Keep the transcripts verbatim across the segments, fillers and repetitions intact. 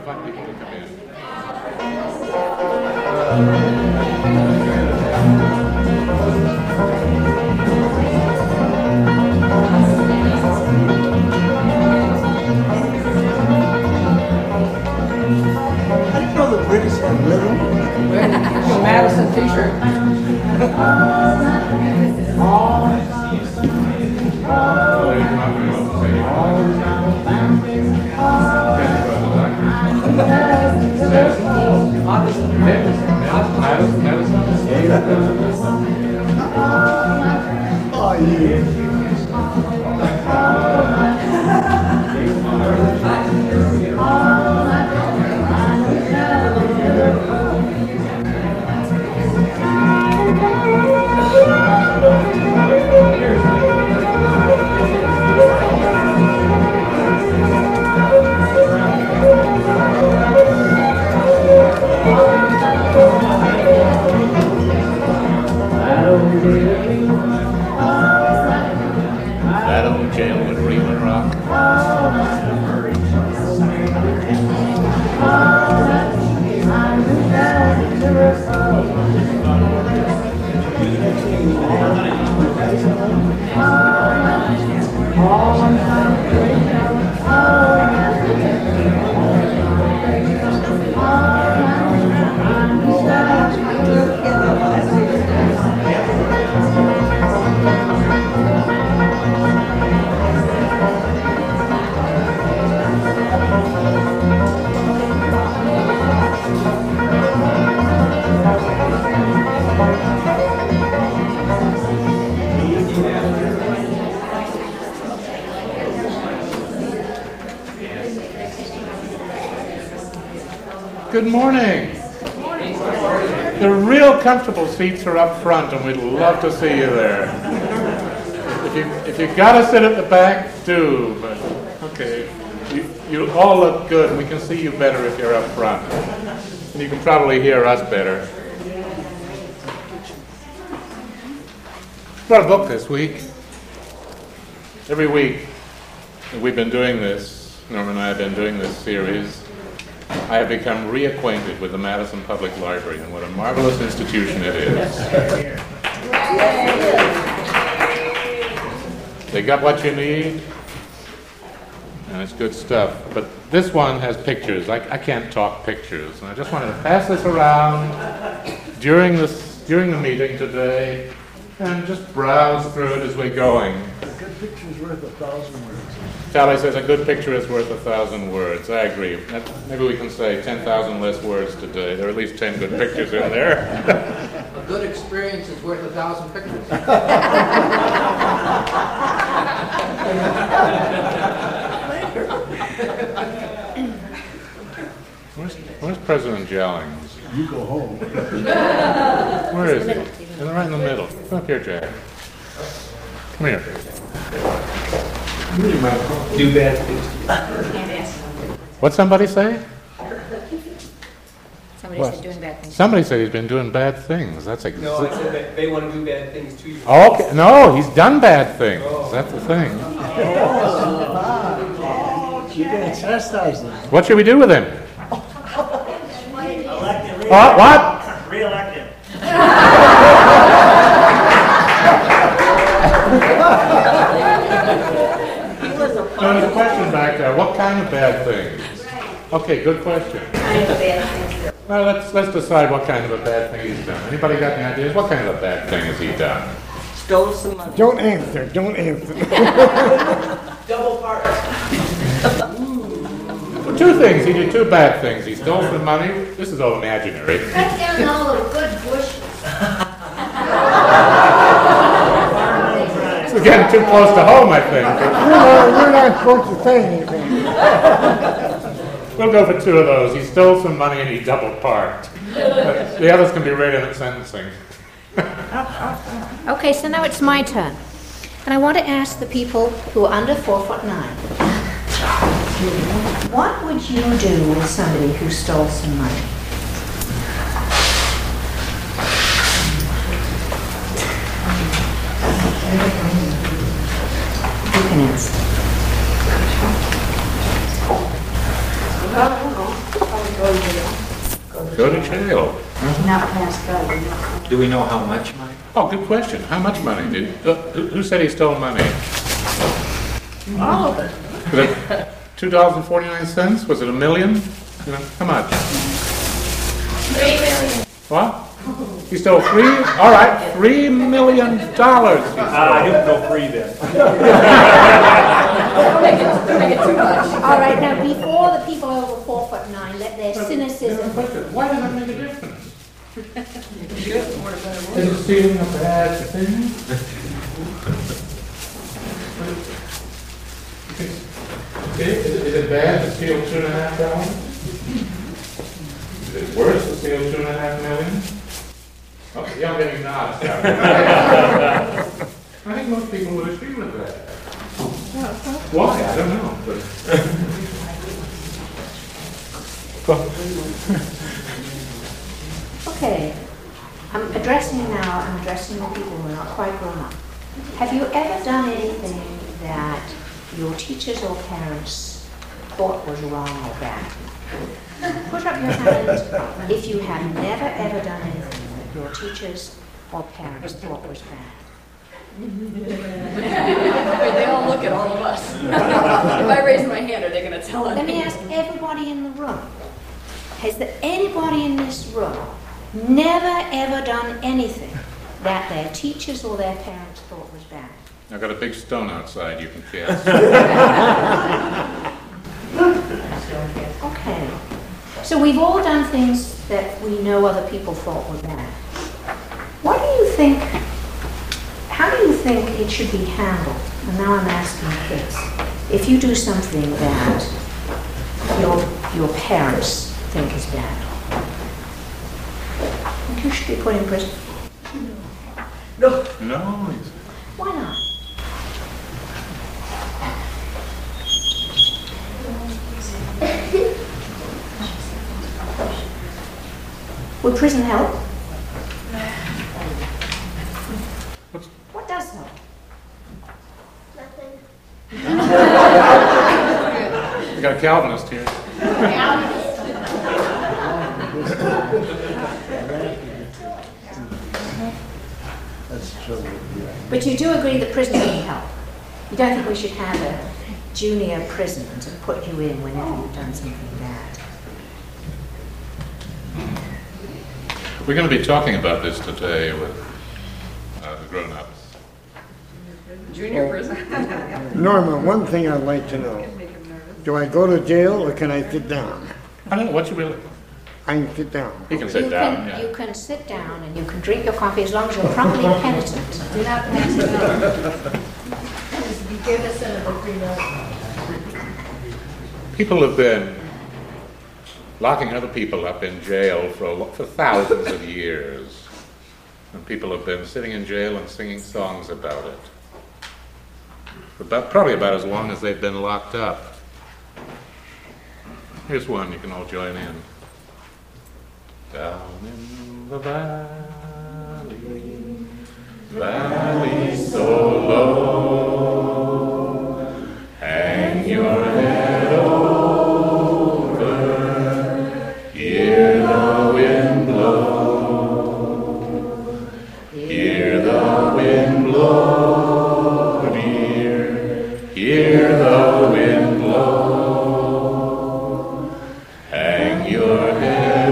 invite people to come in. I didn't know the British had little. Madison t-shirt. Oh, yeah. That old jail would reel and rock. Good morning. The real comfortable seats are up front, and we'd love to see you there. If you if you gotta sit at the back, do. But okay, you you all look good. We can see you better if you're up front, and you can probably hear us better. Brought a book this week. Every week that we've been doing this, Norman and I have been doing this series, I have become reacquainted with the Madison Public Library and what a marvelous institution it is. They got what you need, and it's good stuff. But this one has pictures. I, I can't talk pictures, and I just wanted to pass this around during this during the meeting today, and just browse through it as we're going. A good picture's worth a thousand words. Tally says a good picture is worth a thousand words. I agree. That, maybe we can say ten thousand less words today. There are at least ten good pictures in there. A good experience is worth a thousand pictures. where's, where's President Jellings? You go home. Where is he? He's right in the middle. Come up here, Jack. Come here. Do bad things. What's somebody say? Somebody What? said doing bad things. Somebody said he's been doing bad things. That's No, I exactly. said that they want to do bad things to you. Oh, okay. No, he's done bad things. That's the thing. You're going to chastise them. What should we do with him? Elect him. Uh, what? Re-elect him. No, there's a question back there. What kind of bad things? Okay, good question. Well, let's let's decide what kind of a bad thing he's done. Anybody got any ideas? What kind of a bad thing has he done? Stole some money. Don't answer. Don't answer. Double part. Well, two things. He did two bad things. He stole some money. This is all imaginary. Cut down all the good bushes. This is getting too close to home, I think. You're not, you're not supposed to say anything. We'll go for two of those. He stole some money and he double parked. The others can be read in at sentencing. Okay, so now it's my turn. And I want to ask the people who are under four foot nine. What would you do with somebody who stole some money? You can answer. Go to jail. Not past go. Do we know how much money? Oh, good question. How much money did, uh, who who said he stole money? All of it. Was it two dollars and forty-nine cents? Was it a million? You know, how much? Three million. What? He stole three? All right, three million dollars. he stole. I didn't go free then. All right, now before the people over four foot nine let their cynicism. Why does that make a difference? Is stealing a bad thing? Is, is is it bad to steal two and a half dollars? Is it worse to steal two and a half million? Okay, yeah, I'm getting nods down there. I think most people would agree with that. Why? I don't know. But Okay, I'm addressing you now, I'm addressing the people who are not quite grown up. Have you ever done anything that your teachers or parents thought was wrong or bad? Put up your hand if you have never ever done anything that your teachers or parents thought was bad. They all look at all of us. If I raise my hand, are they going to tell us? Let me ask everybody in the room. Has there anybody in this room never ever done anything that their teachers or their parents thought was bad? I've got a big stone outside you can cast. Okay. So we've all done things that we know other people thought were bad. What do you think, how do you think it should be handled? And now I'm asking kids. If you do something that your, your parents think is bad, think you should be put in prison? No. it's- Why not? Would prison help? What does help? We got a Calvinist here. That's the trouble with you. But you do agree that prison doesn't help. You don't think we should have a junior prison to put you in whenever you've done something bad? We're going to be talking about this today with uh, the grown-ups. Junior prison. Norma, one thing I'd like to know. Do I go to jail or can I sit down? I don't know what you will. I can sit down. You can sit you down. can, Yeah. You can sit down and you can drink your coffee as long as you're properly penitent. Do not pass it on. Give us another three million. People have been locking other people up in jail for, a lo- for thousands of years. And people have been sitting in jail and singing songs about it. About, probably about as long as they've been locked up. Here's one you can all join in. Down in the valley, valley so low, hang your head over, hear the wind blow, hear the wind blow, dear, hear the wind blow, hang your head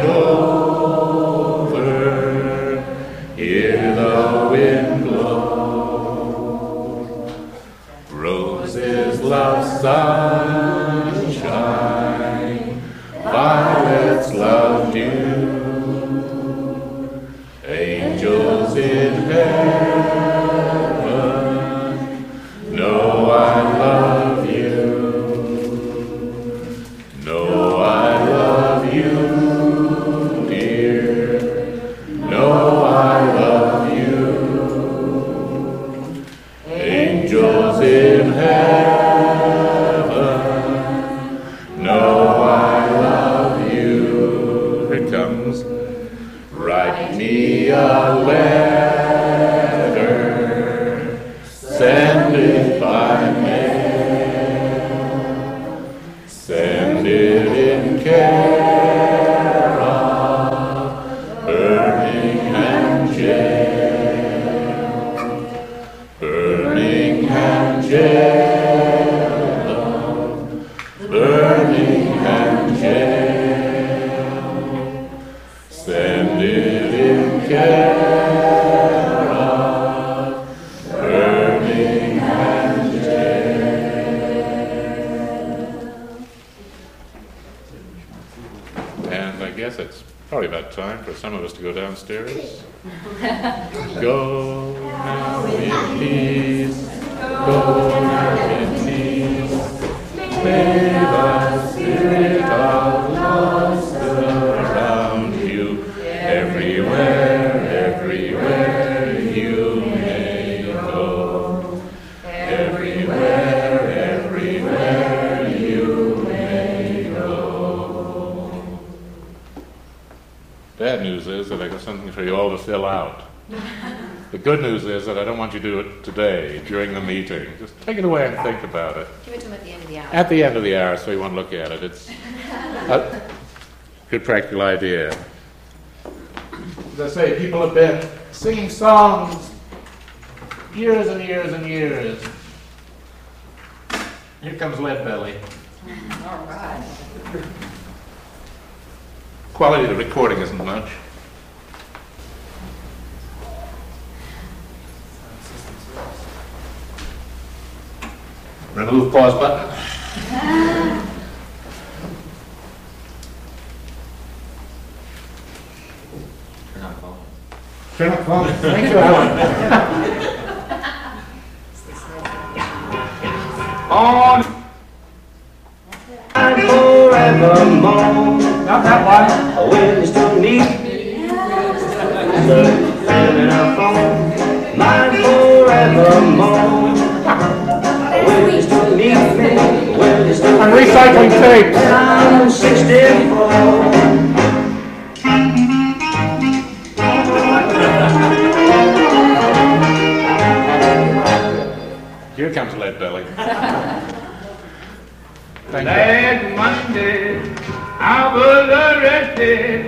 over, hear the wind blow. Roses love sunshine, violets love dew, angels in heaven know I love you, know I love you, dear, know I love you. Angels in heaven know I love you. Here it comes. Write me a letter, send it by mail, send it in care of Birmingham jail. Send it in care of Birmingham jail. And I guess it's probably about time for some of us to go downstairs. Go now in peace. Go now in peace. May the spirit of love surround you everywhere, everywhere you may go. Everywhere, everywhere you may go. Bad news is that I got something for you all to fill out. The good news is that I don't want you to do it today, during the meeting. Just take it away and think about it. Give it to him at the end of the hour. At the end of the hour, so you won't look at it. It's a good practical idea. As I say, people have been singing songs years and years and years. Here comes Leadbelly. All right. Quality of the recording isn't much. Remove pause button. Turn on phone. Turn up phone. Thank you, Alan. On. Forevermore, Not that one. a witness to meet me. Living up on mine forevermore. A witness to meet me. A witness to I'm recycling tapes. I'm sixty-four. Here comes Leadbelly. Thank you. Last Monday, I was arrested.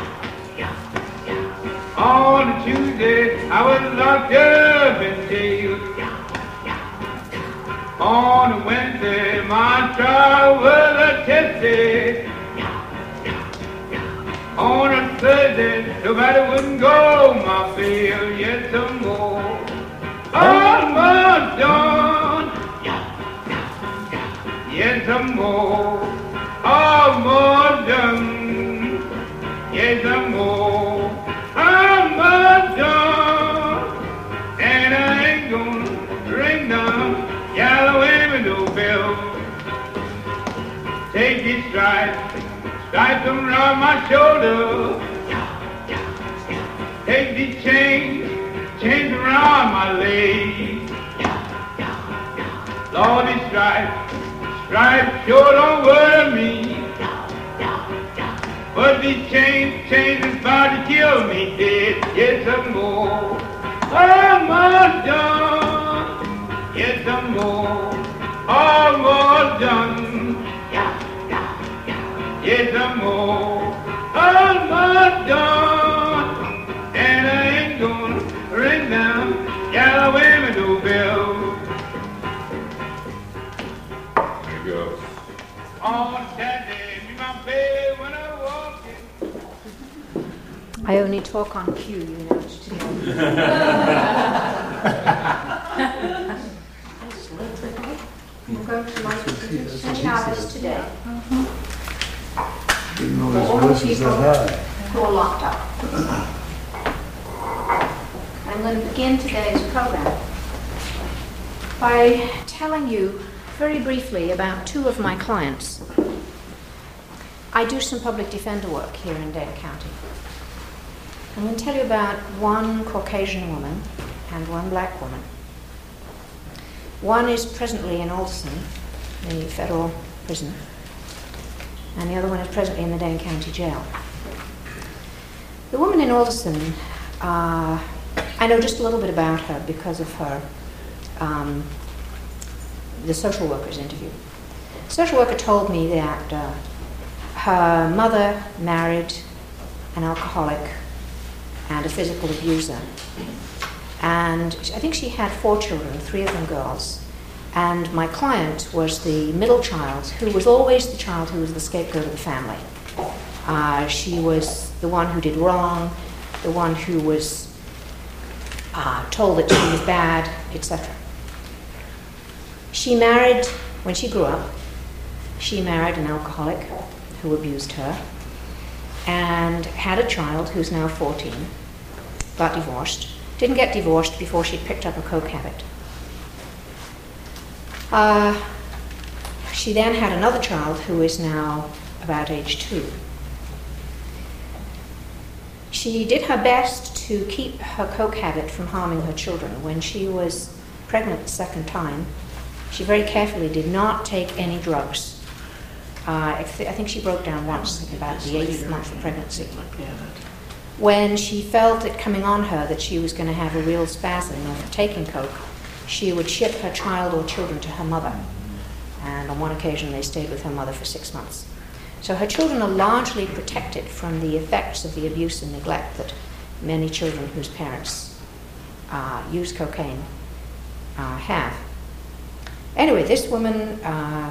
On a Tuesday, I was locked up in jail. On a Wednesday, my trial was attested. On a Thursday, nobody wouldn't go my bail. Yet some more, almost done. Yet some more, almost done. Yet some more, almost done. And I ain't gonna ring down yellow window bell. Take these stripes, stripe them round my shoulder. Take these chains, chains around my legs. Lord, these stripes, stripes sure don't worry me. But these chains, chains is about to kill me dead. Yes, some more, almost done. Yes, some more, almost done. Yes, some more, almost done. And I ain't gonna ring down yellow window bell. There you go. On that day, me my baby when I walk in. I only talk on cue, you know. I'm going to my Saint Alice today. Didn't know For all there's the voices people that high. who are locked up. I'm going to begin today's program by telling you very briefly about two of my clients. I do some public defender work here in Dane County. I'm going to tell you about one Caucasian woman and one black woman. One is presently in Alderson, the federal prison, and the other one is presently in the Dane County Jail. The woman in Alderson, uh, I know just a little bit about her because of her, um, the social worker's interview. The social worker told me that uh, her mother married an alcoholic and a physical abuser. And I think she had four children, three of them girls, And my client was the middle child, who was always the child who was the scapegoat of the family. Uh, she was the one who did wrong, the one who was uh, told that she was bad, et cetera. She married, when she grew up, she married an alcoholic who abused her and had a child who's now fourteen, got divorced, didn't get divorced before she'd picked up a coke habit. Uh, she then had another child who is now about age two. She did her best to keep her coke habit from harming her children. When she was pregnant the second time, she very carefully did not take any drugs. Uh, I, th- I think she broke down once, like about the eighth month of pregnancy. When she felt it coming on her that she was going to have a real spasm of taking coke, she would ship her child or children to her mother. And on one occasion, they stayed with her mother for six months. So her children are largely protected from the effects of the abuse and neglect that many children whose parents uh, use cocaine uh, have. Anyway, this woman, uh,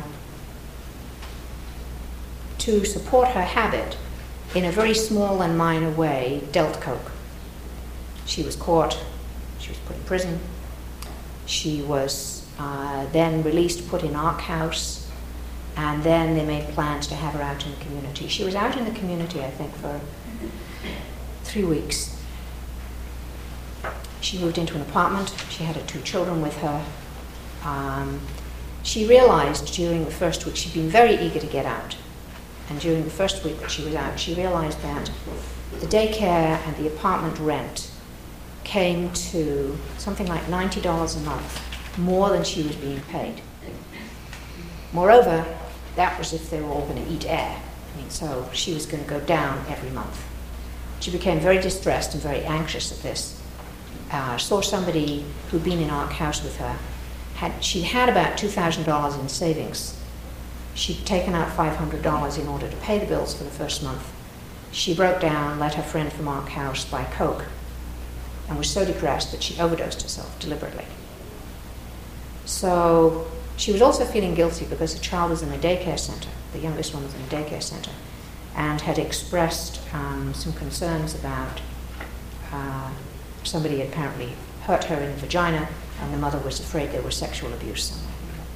to support her habit, in a very small and minor way, dealt coke. She was caught, she was put in prison, she was uh, then released, put in Ark House, and then they made plans to have her out in the community. She was out in the community, I think, for three weeks. She moved into an apartment. She had her two children with her. Um, she realized during the first week, she'd been very eager to get out. And during the first week that she was out, she realized that the daycare and the apartment rent came to something like ninety dollars a month, more than she was being paid. Moreover, that was if they were all going to eat air. I mean, so she was going to go down every month. She became very distressed and very anxious at this. Uh, saw somebody who'd been in Ark House with her. Had, she'd had about two thousand dollars in savings. She'd taken out five hundred dollars in order to pay the bills for the first month. She broke down, let her friend from Ark House buy coke, and was so depressed that she overdosed herself deliberately. So she was also feeling guilty because the child was in a daycare center. The youngest one was in a daycare center, and had expressed um, some concerns about uh, somebody had apparently hurt her in the vagina, and the mother was afraid there was sexual abuse somewhere.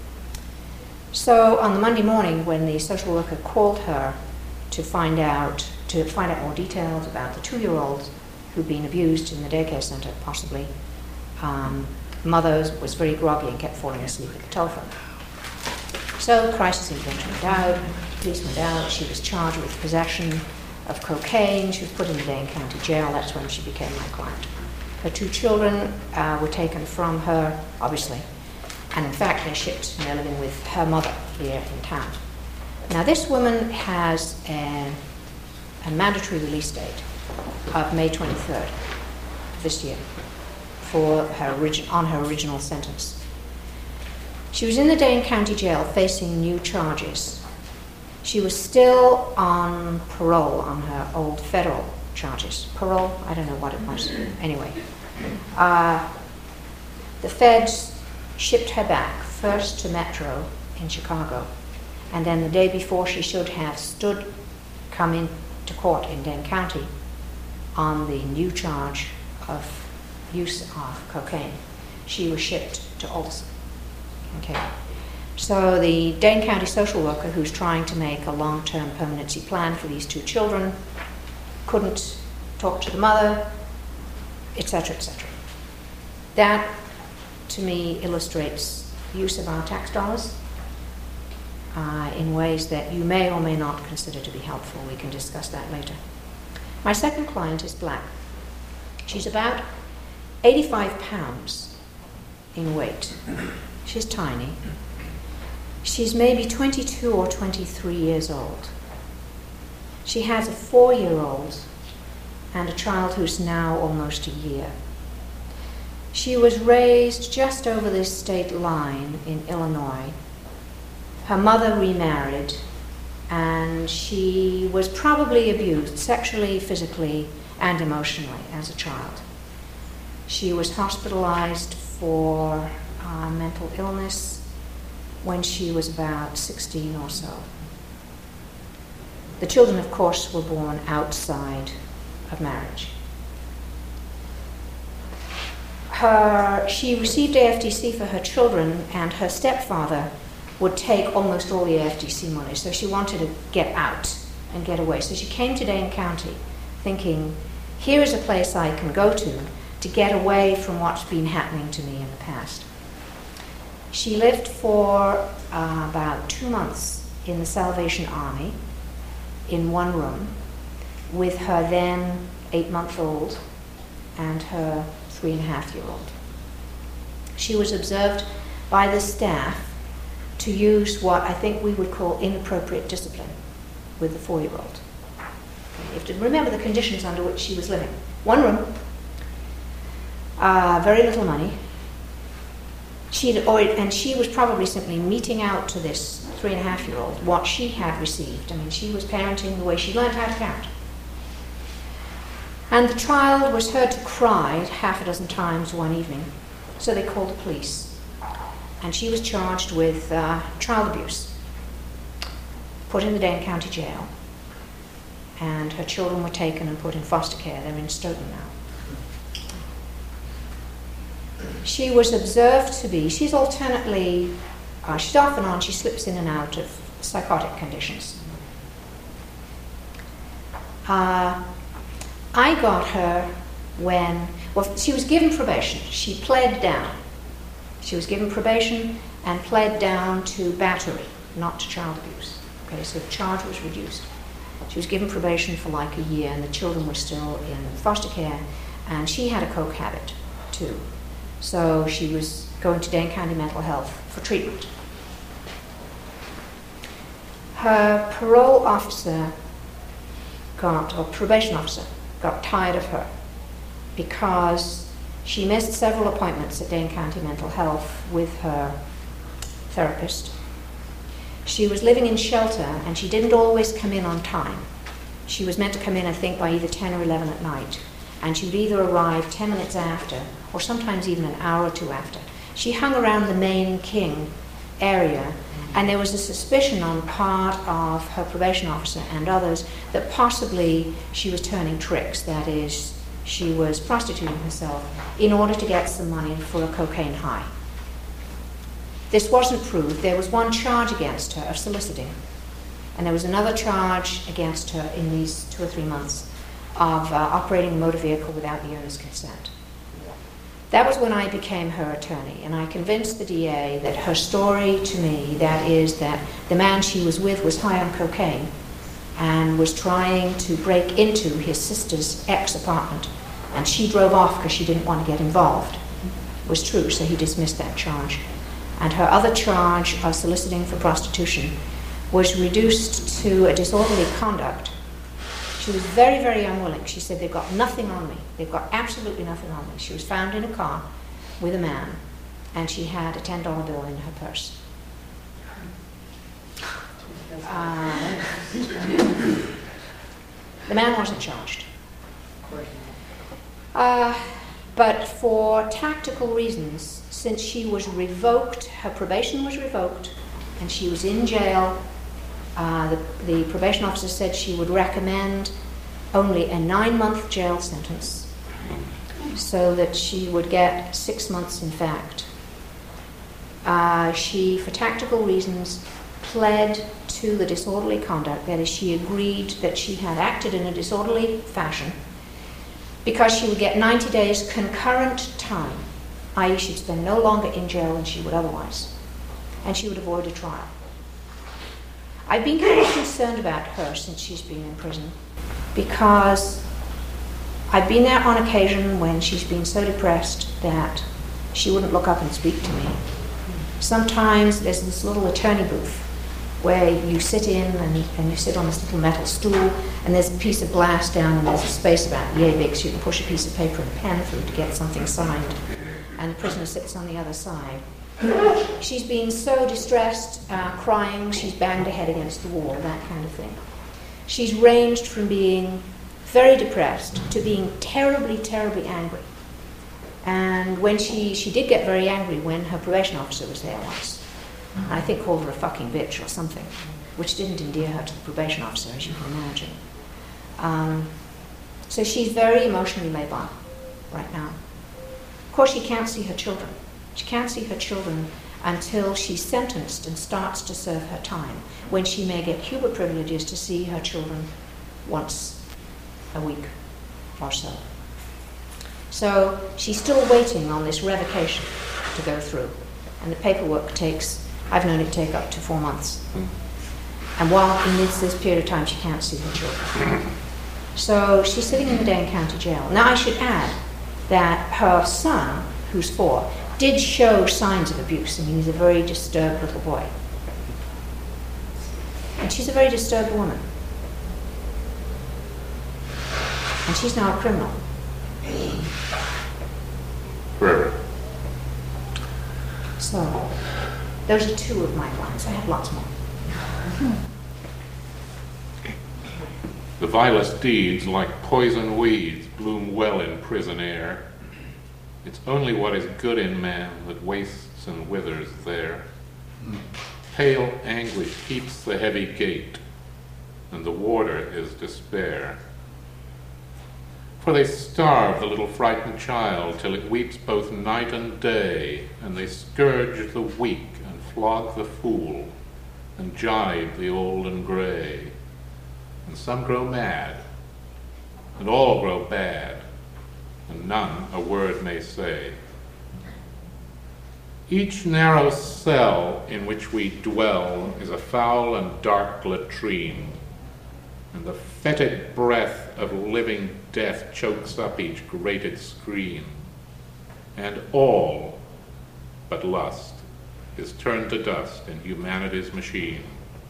So on the Monday morning, when the social worker called her to find out to find out more details about the two-year-old who'd been abused in the daycare center, possibly, um, mother was very groggy and kept falling asleep at the telephone. So crisis intervention went out, police went out. She was charged with possession of cocaine. She was put in the Dane County Jail. That's when she became my client. Her two children uh, were taken from her, obviously, and in fact they're shipped and they're living with her mother here in town. Now this woman has a, a mandatory release date of May twenty-third this year for her origi- on her original sentence. She was in the Dane County Jail facing new charges. She was still on parole on her old federal charges. Parole? I don't know what it was. Anyway, uh, the feds shipped her back first to Metro in Chicago, and then the day before she should have stood, come into court in Dane County on the new charge of use of cocaine, she was shipped to Alderson. Okay. So the Dane County social worker, who's trying to make a long-term permanency plan for these two children, couldn't talk to the mother, et cetera, et cetera. That, to me, illustrates the use of our tax dollars uh, in ways that you may or may not consider to be helpful. We can discuss that later. My second client is black. She's about eighty-five pounds in weight. She's tiny. She's maybe twenty-two or twenty-three years old. She has a four-year-old and a child who's now almost a year. She was raised just over this state line in Illinois. Her mother remarried, and she was probably abused sexually, physically, and emotionally as a child. She was hospitalized for uh, mental illness when she was about sixteen or so. The children, of course, were born outside of marriage. Her, she received A F D C for her children, and her stepfather would take almost all the A F D C money, so she wanted to get out and get away. So she came to Dane County thinking, here is a place I can go to to get away from what's been happening to me in the past. She lived for uh, about two months in the Salvation Army in one room with her then eight-month-old and her three-and-a-half-year-old. She was observed by the staff to use what I think we would call inappropriate discipline with the four-year-old. You have to remember the conditions under which she was living. One room, uh, very little money. She'd, or, and she was probably simply meting out to this three-and-a-half-year-old what she had received. I mean, she was parenting the way she learned how to parent. And the child was heard to cry half a dozen times one evening, so they called the police. And she was charged with uh, child abuse, put in the Dane County Jail, and her children were taken and put in foster care. They're in Stoughton now. She was observed to be, she's alternately, uh, she's off and on, she slips in and out of psychotic conditions. Uh, I got her when, well, she was given probation. She pled down. She was given probation and pled down to battery, not to child abuse. Okay, so the charge was reduced. She was given probation for like a year, and the children were still in foster care, and she had a coke habit too. So she was going to Dane County Mental Health for treatment. Her parole officer got, or probation officer, got tired of her because she missed several appointments at Dane County Mental Health with her therapist. She was living in shelter, and she didn't always come in on time. She was meant to come in, I think, by either ten or eleven at night, and she would either arrive ten minutes after, or sometimes even an hour or two after. She hung around the main King area, and there was a suspicion on part of her probation officer and others that possibly she was turning tricks, that is, she was prostituting herself in order to get some money for a cocaine high. This wasn't proved. There was one charge against her of soliciting, and there was another charge against her in these two or three months of uh, operating a motor vehicle without the owner's consent. That was when I became her attorney, and I convinced the D A that her story to me, that is that the man she was with was high on cocaine and was trying to break into his sister's ex-apartment, and she drove off because she didn't want to get involved, was true, so he dismissed that charge. And her other charge of soliciting for prostitution was reduced to a disorderly conduct. She was very, very unwilling. She said, they've got nothing on me. They've got absolutely nothing on me. She was found in a car with a man, and she had a ten dollar bill in her purse. Uh, the man wasn't charged. Uh, but for tactical reasons, since she was revoked, her probation was revoked, and she was in jail, uh, the, the probation officer said she would recommend only a nine-month jail sentence so that she would get six months in fact. Uh, she, for tactical reasons, pled to the disorderly conduct. That is, she agreed that she had acted in a disorderly fashion because she would get ninety days concurrent time, that is, she'd spend no longer in jail than she would otherwise, and she would avoid a trial. I've been kind of concerned about her since she's been in prison, because I've been there on occasion when she's been so depressed that she wouldn't look up and speak to me. Sometimes there's this little attorney booth where you sit in and, and you sit on this little metal stool, and there's a piece of glass down and there's a space about yay big so you can push a piece of paper and a pen through to get something signed, and the prisoner sits on the other side. She's been so distressed, uh, crying, she's banged her head against the wall, that kind of thing. She's ranged from being very depressed to being terribly, terribly angry. And when she, she did get very angry when her probation officer was there once. and I think called her a fucking bitch or something, which didn't endear her to the probation officer, as you can imagine. Um, so she's very emotionally labile right now. Of course, she can't see her children. She can't see her children until she's sentenced and starts to serve her time, when she may get Cuba privileges to see her children once a week or so. So she's still waiting on this revocation to go through. And the paperwork takes, I've known it take up to four months. And while in this, this period of time, she can't see her children. So she's sitting in the Dane County Jail. Now I should add that her son, who's four, did show signs of abuse, and he's a very disturbed little boy. And she's a very disturbed woman. And she's now a criminal. Forever. So, those are two of my lines. I have lots more. The vilest deeds, like poison weeds, bloom well in prison air. It's only what is good in man that wastes and withers there. Pale anguish heaps the heavy gate, and the warder is despair. For they starve the little frightened child till it weeps both night and day, and they scourge the weak and flog the fool, and jibe the old and gray. And some grow mad, and all grow bad, and none a word may say. Each narrow cell in which we dwell is a foul and dark latrine, and the fetid breath of living death chokes up each grated screen, and all but lust is turned to dust in humanity's machine.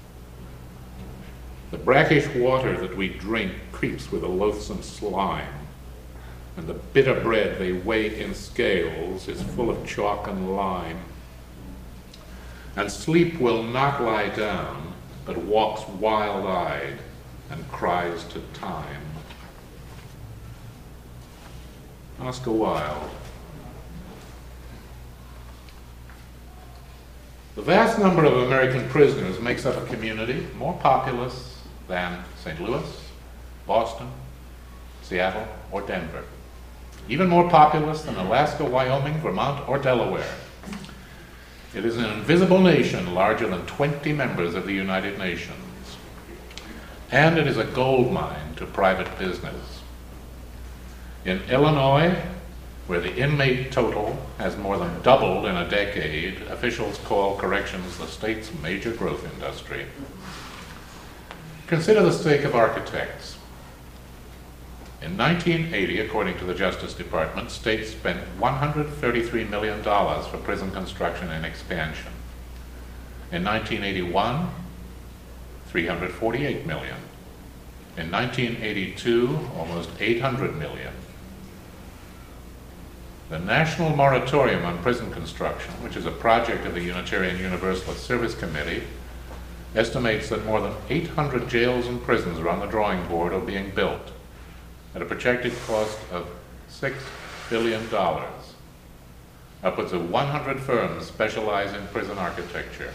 The brackish water that we drink creeps with a loathsome slime, and the bitter bread they weigh in scales is full of chalk and lime. And sleep will not lie down, but walks wild-eyed and cries to time. Oscar Wilde. The vast number of American prisoners makes up a community more populous than Saint Louis, Boston, Seattle, or Denver. Even more populous than Alaska, Wyoming, Vermont, or Delaware. It is an invisible nation larger than twenty members of the United Nations. And it is a gold mine to private business. In Illinois, where the inmate total has more than doubled in a decade, officials call corrections the state's major growth industry. Consider the stake of architects. In nineteen eighty, according to the Justice Department, states spent one hundred thirty-three million dollars for prison construction and expansion. In nineteen eighty-one, three hundred forty-eight million dollars. In nineteen eighty-two, almost eight hundred million dollars. The National Moratorium on Prison Construction, which is a project of the Unitarian Universalist Service Committee, estimates that more than eight hundred jails and prisons are on the drawing board or being built at a projected cost of six billion dollars. Upwards of one hundred firms specialize in prison architecture.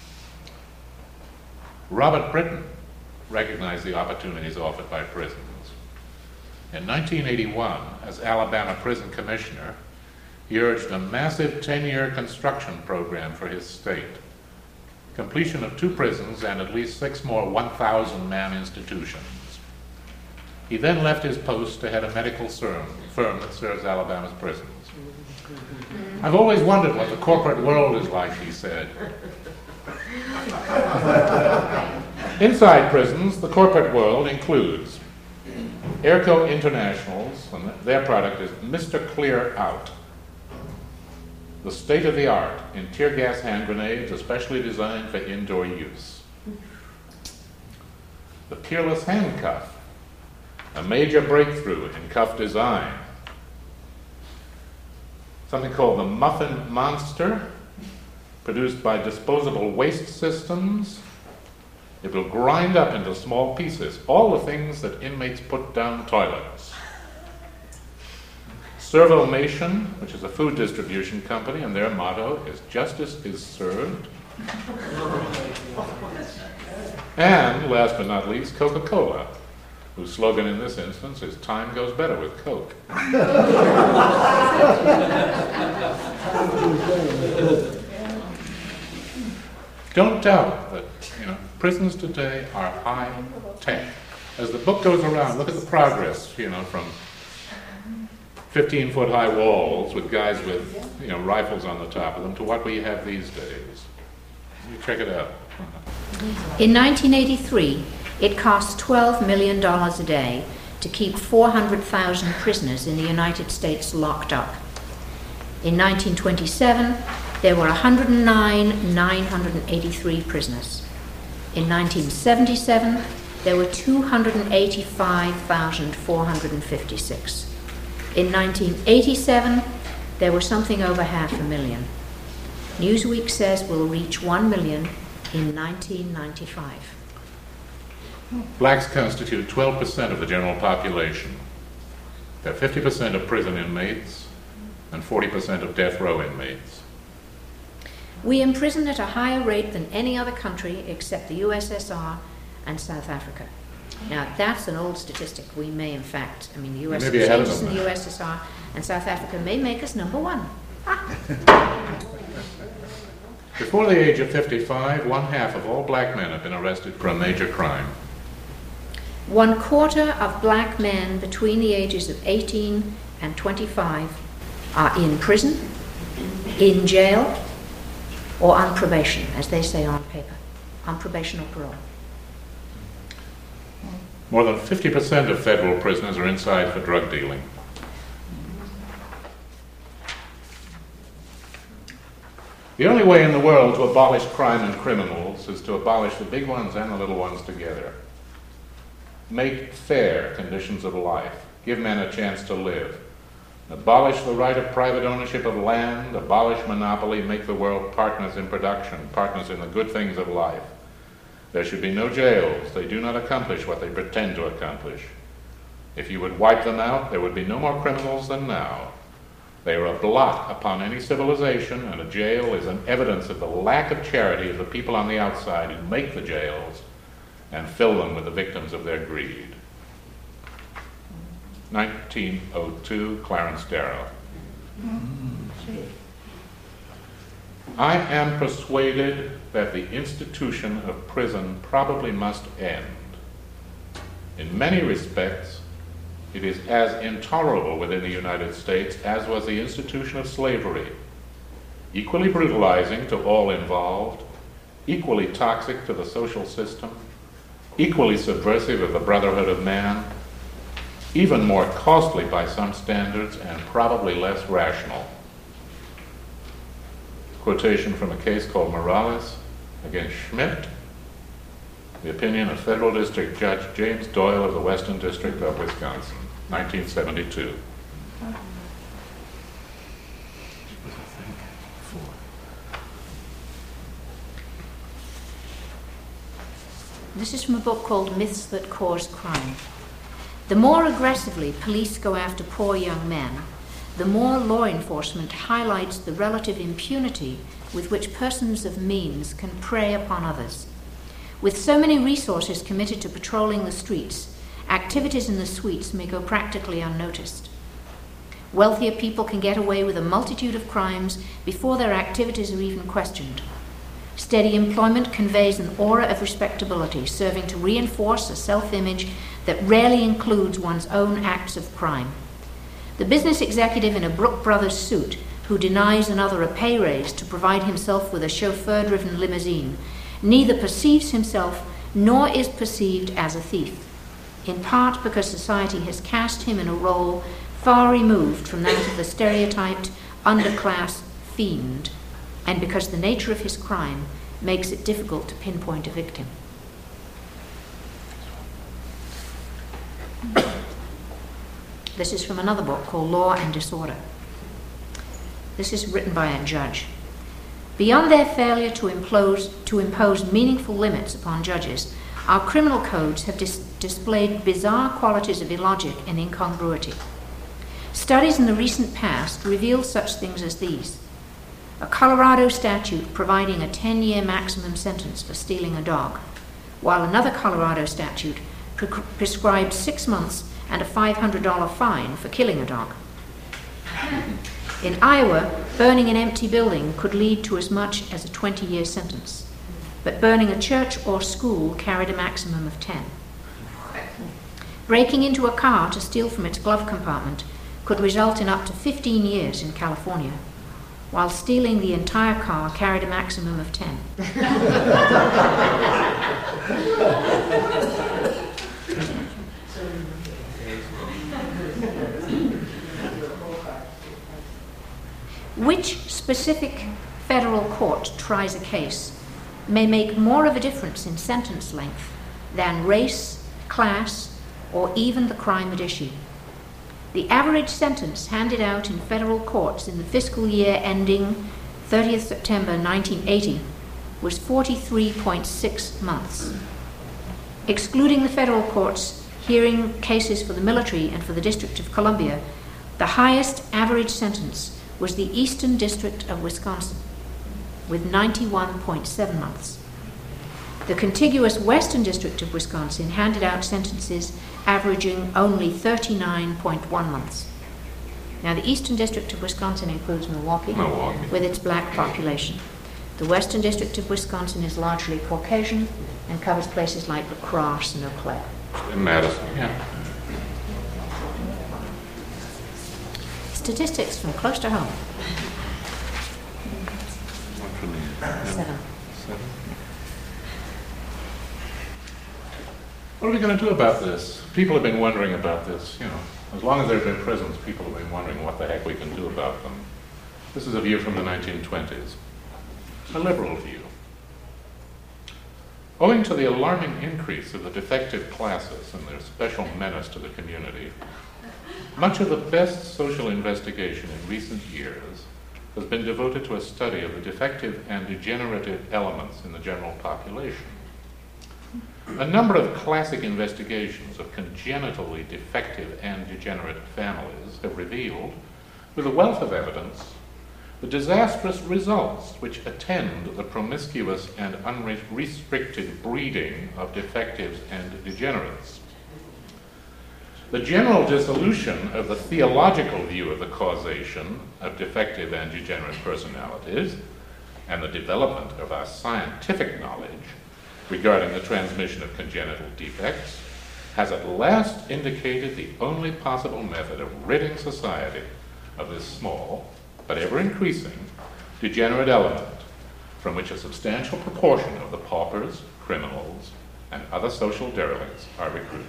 Robert Britton recognized the opportunities offered by prisons. In nineteen eighty-one, as Alabama Prison Commissioner, he urged a massive ten-year construction program for his state. Completion of two prisons and at least six more one thousand man institutions. He then left his post to head a medical firm, firm that serves Alabama's prisons. I've always wondered what the corporate world is like, he said. Inside prisons, the corporate world includes Airco Internationals, and their product is Mister Clear Out. The state-of-the-art in tear gas hand grenades, especially designed for indoor use. The Peerless Handcuff, a major breakthrough in cuff design. Something called the Muffin Monster, produced by Disposable Waste Systems. It will grind up into small pieces all the things that inmates put down toilets. Servomation, which is a food distribution company, and their motto is justice is served And, last but not least, Coca-Cola, whose slogan in this instance is "Time goes better with Coke." Don't doubt that, you know, prisons today are high tech. As the book goes around, look at the progress, you know, from fifteen-foot high walls with guys with, you know, rifles on the top of them to what we have these days. You check it out. In nineteen eighty-three, it cost twelve million dollars a day to keep four hundred thousand prisoners in the United States locked up. In nineteen twenty-seven, there were one hundred nine thousand nine hundred eighty-three prisoners. In nineteen seventy-seven, there were two hundred eighty-five thousand four hundred fifty-six. In nineteen eighty-seven, there were something over half a million. Newsweek says we'll reach one million in nineteen ninety-five. Blacks constitute twelve percent of the general population. They're fifty percent of prison inmates and forty percent of death row inmates. We imprison at a higher rate than any other country except the U S S R and South Africa. Now, that's an old statistic. We may, in fact, I mean, the U S Maybe ahead of changes in them, the U S S R and South Africa may make us number one. Before the age of fifty-five, one half of all black men have been arrested for a major crime. One quarter of black men between the ages of eighteen and twenty-five are in prison, in jail, or on probation, as they say on paper, on probation or parole. More than fifty percent of federal prisoners are inside for drug dealing. The only way in the world to abolish crime and criminals is to abolish the big ones and the little ones together. Make fair conditions of life. Give men a chance to live. Abolish the right of private ownership of land. Abolish monopoly. Make the world partners in production, partners in the good things of life. There should be no jails. They do not accomplish what they pretend to accomplish. If you would wipe them out, there would be no more criminals than now. They are a blot upon any civilization, and a jail is an evidence of the lack of charity of the people on the outside who make the jails and fill them with the victims of their greed. nineteen oh two, Clarence Darrow. I am persuaded that the institution of prison probably must end. In many respects, it is as intolerable within the United States as was the institution of slavery, equally brutalizing to all involved, equally toxic to the social system, equally subversive of the brotherhood of man, even more costly by some standards, and probably less rational. Quotation from a case called Morales against Schmidt, the opinion of Federal District Judge James Doyle of the Western District of Wisconsin, nineteen seventy-two. This is from a book called Myths That Cause Crime. The more aggressively police go after poor young men, the more law enforcement highlights the relative impunity with which persons of means can prey upon others. With so many resources committed to patrolling the streets, activities in the suites may go practically unnoticed. Wealthier people can get away with a multitude of crimes before their activities are even questioned. Steady employment conveys an aura of respectability, serving to reinforce a self-image that rarely includes one's own acts of crime. The business executive in a Brooke Brothers suit who denies another a pay raise to provide himself with a chauffeur-driven limousine neither perceives himself nor is perceived as a thief, in part because society has cast him in a role far removed from that of the stereotyped underclass fiend, and because the nature of his crime makes it difficult to pinpoint a victim. This is from another book called Law and Disorder. This is written by a judge. Beyond their failure to impose, to impose meaningful limits upon judges, our criminal codes have dis- displayed bizarre qualities of illogic and incongruity. Studies in the recent past revealed such things as these. a Colorado statute providing a ten-year maximum sentence for stealing a dog, while another Colorado statute pre- prescribed six months and a five hundred dollars fine for killing a dog. In Iowa, burning an empty building could lead to as much as a twenty-year sentence, but burning a church or school carried a maximum of ten. Breaking into a car to steal from its glove compartment could result in up to fifteen years in California, while stealing the entire car carried a maximum of ten. Which specific federal court tries a case may make more of a difference in sentence length than race, class, or even the crime at issue. The average sentence handed out in federal courts in the fiscal year ending thirtieth September nineteen eighty was forty-three point six months. Excluding the federal courts hearing cases for the military and for the District of Columbia, the highest average sentence was the Eastern District of Wisconsin, with ninety-one point seven months. The contiguous Western District of Wisconsin handed out sentences averaging only thirty-nine point one months. Now, the Eastern District of Wisconsin includes Milwaukee, Milwaukee. with its black population. The Western District of Wisconsin is largely Caucasian and covers places like La Crosse and Eau Claire. In Madison, yeah. Statistics from close to home. Seven. What are we going to do about this? People have been wondering about this, you know. As long as there have been prisons, people have been wondering what the heck we can do about them. This is a view from the nineteen twenties. A liberal view. Owing to the alarming increase of the defective classes and their special menace to the community, much of the best social investigation in recent years has been devoted to a study of the defective and degenerative elements in the general population. A number of classic investigations of congenitally defective and degenerate families have revealed, with a wealth of evidence, the disastrous results which attend the promiscuous and unrestricted breeding of defectives and degenerates. The general dissolution of the theological view of the causation of defective and degenerate personalities and the development of our scientific knowledge regarding the transmission of congenital defects has at last indicated the only possible method of ridding society of this small, but ever-increasing, degenerate element from which a substantial proportion of the paupers, criminals, and other social derelicts are recruited.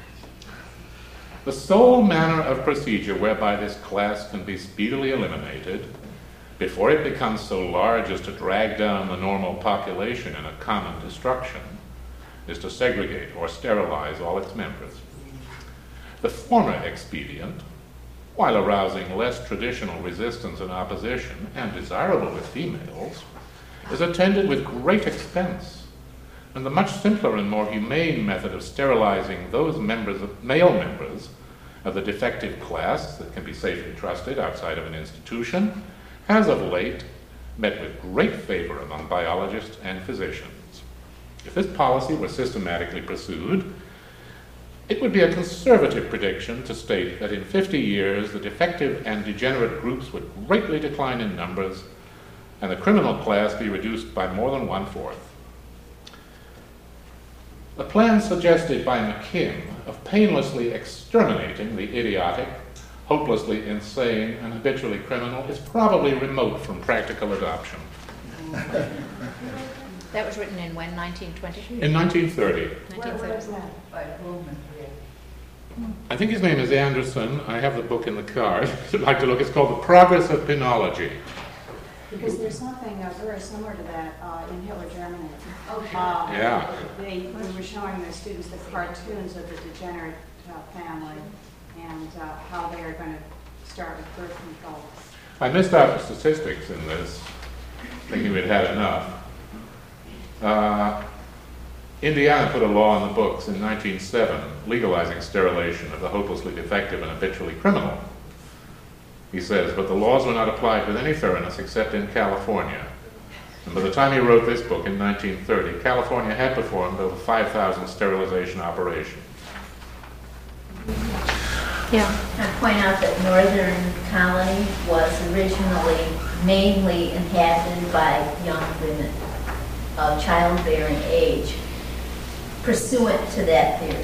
The sole manner of procedure whereby this class can be speedily eliminated before it becomes so large as to drag down the normal population in a common destruction is to segregate or sterilize all its members. The former expedient, while arousing less traditional resistance and opposition, and desirable with females, is attended with great expense, and the much simpler and more humane method of sterilizing those members of, male members of the defective class that can be safely trusted outside of an institution has of late met with great favor among biologists and physicians. If this policy were systematically pursued, it would be a conservative prediction to state that in fifty years the defective and degenerate groups would greatly decline in numbers and the criminal class be reduced by more than one-fourth. The plan suggested by McKim of painlessly exterminating the idiotic, hopelessly insane, and habitually criminal is probably remote from practical adoption. That was written in when, nineteen twenty? In nineteen thirty. nineteen thirty. I think his name is Anderson. I have the book in the car. If you'd like to look, it's called The Progress of Penology. Because there's something uh, very similar to that uh, in Hitler, Germany. Okay. Uh, Yeah. They, they were showing their students the cartoons of the degenerate uh, family and uh, how they are going to start with birth control. I missed out the statistics in this, thinking we'd had enough. Uh, Indiana put a law in the books in nineteen oh seven legalizing sterilization of the hopelessly defective and habitually criminal. He says, but the laws were not applied with any thoroughness except in California. And by the time he wrote this book in nineteen thirty, California had performed over five thousand sterilization operations. Yeah. I point out that Northern Colony was originally mainly inhabited by young women of childbearing age, pursuant to that theory.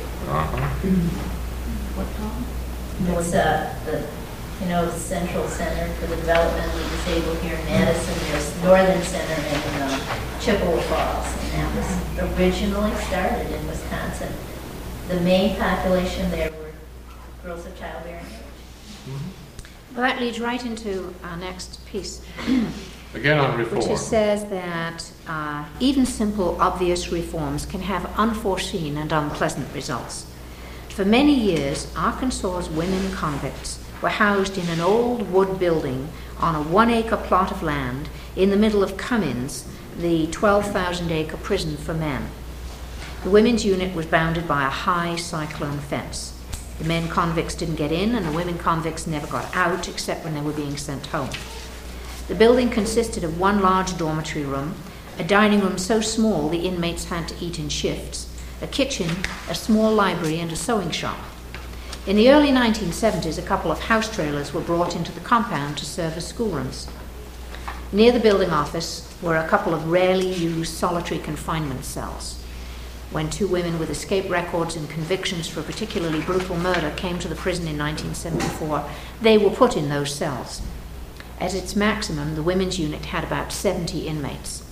There was a, the, you know, the Central Center for the Developmentally Disabled here in Madison. There's Northern Center in um, Chippewa Falls, and that was originally started in Wisconsin. The main population there were girls of childbearing age. Well, that leads right into our next piece, Again on reform. which is, says that uh, even simple, obvious reforms can have unforeseen and unpleasant results. For many years, Arkansas's women convicts were housed in an old wood building on a one-acre plot of land in the middle of Cummins, the twelve thousand acre prison for men. The women's unit was bounded by a high cyclone fence. The men convicts didn't get in, and the women convicts never got out except when they were being sent home. The building consisted of one large dormitory room, a dining room so small the inmates had to eat in shifts, a kitchen, a small library, and a sewing shop. In the early nineteen seventies, a couple of house trailers were brought into the compound to serve as schoolrooms. Near the building office were a couple of rarely used solitary confinement cells. When two women with escape records and convictions for a particularly brutal murder came to the prison in nineteen seventy-four, they were put in those cells. At its maximum, the women's unit had about seventy inmates.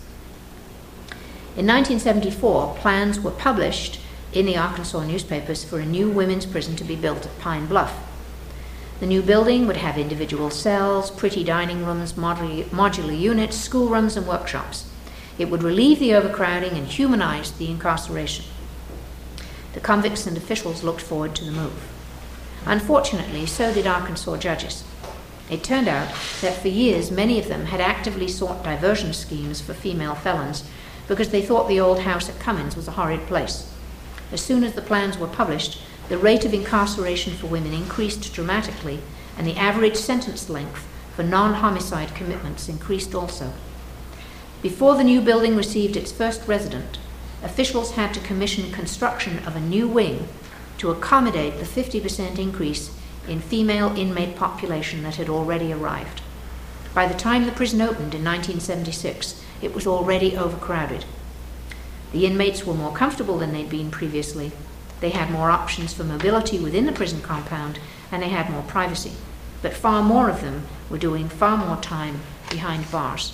In nineteen seventy-four, plans were published in the Arkansas newspapers for a new women's prison to be built at Pine Bluff. The new building would have individual cells, pretty dining rooms, modular, modular units, schoolrooms, and workshops. It would relieve the overcrowding and humanize the incarceration. The convicts and officials looked forward to the move. Unfortunately, so did Arkansas judges. It turned out that for years many of them had actively sought diversion schemes for female felons because they thought the old house at Cummins was a horrid place. As soon as the plans were published, the rate of incarceration for women increased dramatically, and the average sentence length for non-homicide commitments increased also. Before the new building received its first resident, officials had to commission construction of a new wing to accommodate the fifty percent increase in female inmate population that had already arrived. By the time the prison opened in nineteen seventy-six, it was already overcrowded. The inmates were more comfortable than they'd been previously. They had more options for mobility within the prison compound, and they had more privacy. But far more of them were doing far more time behind bars.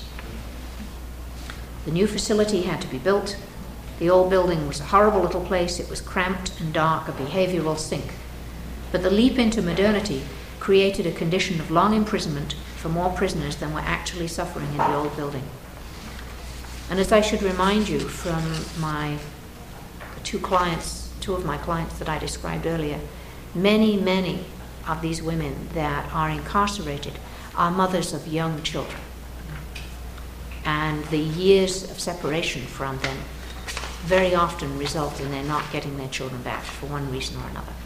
The new facility had to be built. The old building was a horrible little place. It was cramped and dark, a behavioral sink. But the leap into modernity created a condition of long imprisonment for more prisoners than were actually suffering in the old building. And as I should remind you from my two clients, two of my clients that I described earlier, many, many of these women that are incarcerated are mothers of young children. And the years of separation from them very often result in their not getting their children back for one reason or another.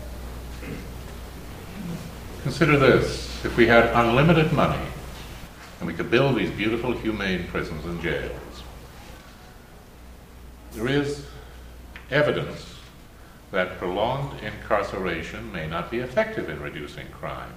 Consider this. If we had unlimited money and we could build these beautiful, humane prisons and jails, there is evidence that prolonged incarceration may not be effective in reducing crime.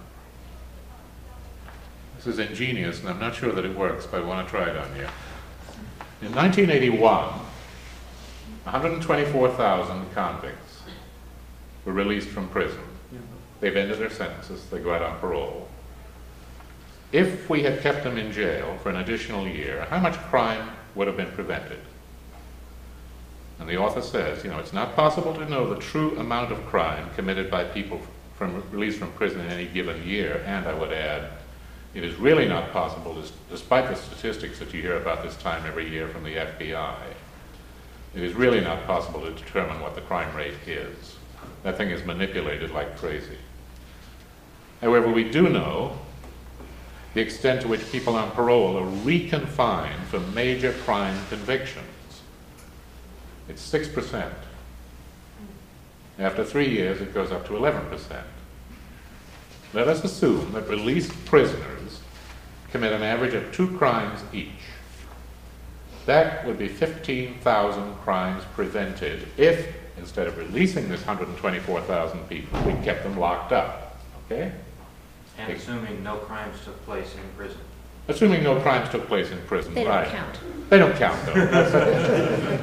This is ingenious, and I'm not sure that it works, but I want to try it on you. In nineteen eighty-one, one hundred twenty-four thousand convicts were released from prison. They've ended their sentences. They go out on parole. If we had kept them in jail for an additional year, how much crime would have been prevented? And the author says, you know, it's not possible to know the true amount of crime committed by people from released from prison in any given year, and I would add, it is really not possible, despite the statistics that you hear about this time every year from the F B I, it is really not possible to determine what the crime rate is. That thing is manipulated like crazy. However, we do know the extent to which people on parole are reconfined for major crime convictions. It's six percent. After three years, it goes up to eleven percent. let us assume that released prisoners commit an average of two crimes each. That would be fifteen thousand crimes prevented if, instead of releasing this one hundred twenty-four thousand people, we kept them locked up. Okay? And assuming no crimes took place in prison. Assuming no crimes took place in prison, They don't right. count. They don't count, though.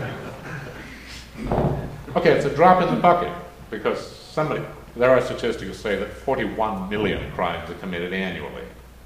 Okay, it's a drop in the bucket, because somebody, there are statistics that say that forty-one million crimes are committed annually.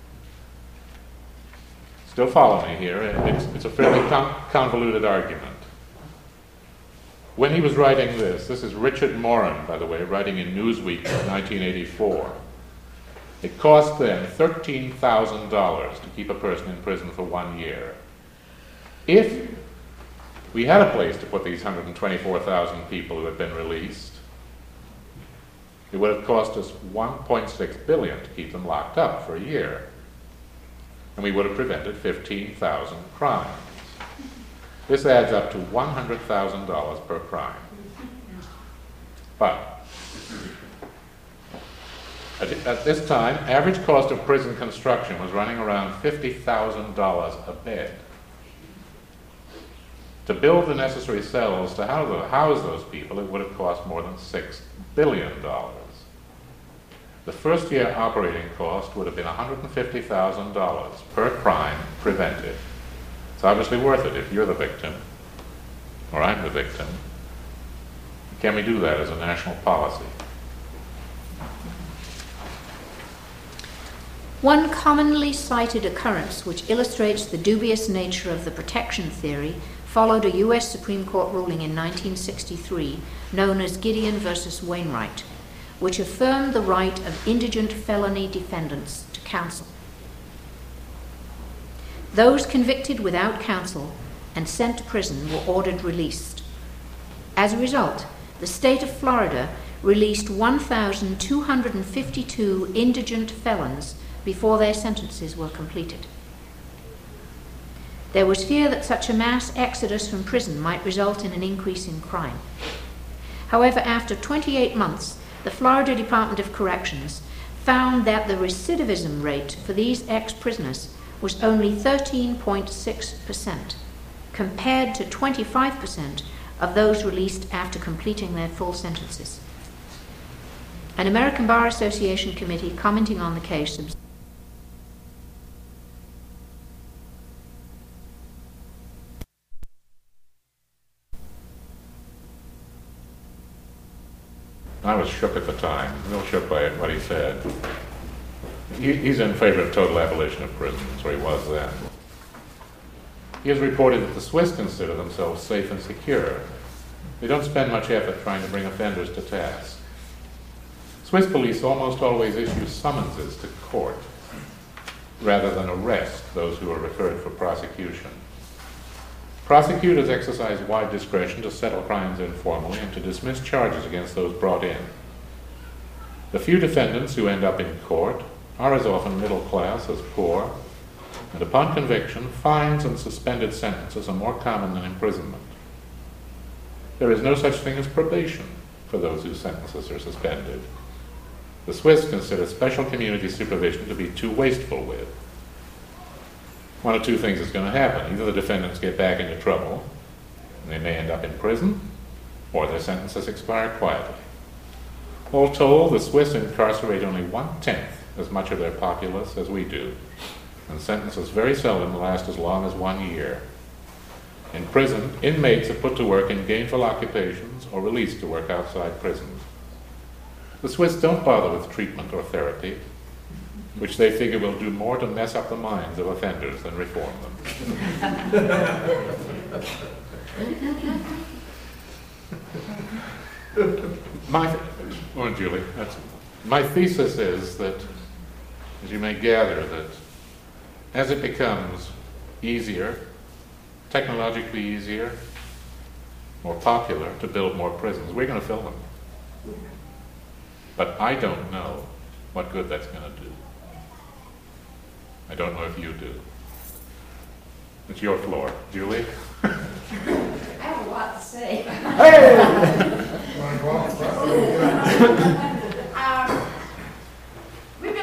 Still follow me here, it's, it's a fairly con convoluted argument. When he was writing this, this is Richard Morin, by the way, writing in Newsweek in nineteen eighty-four. It cost them thirteen thousand dollars to keep a person in prison for one year. If we had a place to put these one hundred twenty-four thousand people who had been released, it would have cost us one point six billion dollars to keep them locked up for a year. And we would have prevented fifteen thousand crimes. This adds up to one hundred thousand dollars per crime. But at, at this time, average cost of prison construction was running around fifty thousand dollars a bed. To build the necessary cells to house those people, it would have cost more than six billion dollars. The first year operating cost would have been one hundred fifty thousand dollars per crime prevented. It's obviously worth it if you're the victim, or I'm the victim. Can we do that as a national policy? One commonly cited occurrence which illustrates the dubious nature of the protection theory followed a U S Supreme Court ruling in nineteen sixty-three known as Gideon versus Wainwright, which affirmed the right of indigent felony defendants to counsel. Those convicted without counsel and sent to prison were ordered released. As a result, the state of Florida released one thousand two hundred fifty-two indigent felons before their sentences were completed. There was fear that such a mass exodus from prison might result in an increase in crime. However, after twenty-eight months, the Florida Department of Corrections found that the recidivism rate for these ex-prisoners was only thirteen point six percent, compared to twenty-five percent of those released after completing their full sentences. An American Bar Association committee commenting on the case observed I was shook at the time, real shook by what he said. He, he's in favor of total abolition of prisons, or he was then. He has reported that the Swiss consider themselves safe and secure. They don't spend much effort trying to bring offenders to task. Swiss police almost always issue summonses to court rather than arrest those who are referred for prosecution. Prosecutors exercise wide discretion to settle crimes informally and to dismiss charges against those brought in. The few defendants who end up in court are as often middle class as poor, and upon conviction, fines and suspended sentences are more common than imprisonment. There is no such thing as probation for those whose sentences are suspended. The Swiss consider special community supervision to be too wasteful with. One of two things is going to happen. Either the defendants get back into trouble, and they may end up in prison, or their sentences expire quietly. All told, the Swiss incarcerate only one-tenth as much of their populace as we do, and sentences very seldom last as long as one year. In prison, inmates are put to work in gainful occupations or released to work outside prisons. The Swiss don't bother with treatment or therapy, which they figure will do more to mess up the minds of offenders than reform them. my, oh, Julie, that's, my thesis is that, as you may gather, that as it becomes easier, technologically easier, more popular to build more prisons, we're going to fill them. But I don't know what good that's going to do. I don't know if you do. It's your floor. Julie? I have a lot to say. Hey! um, we've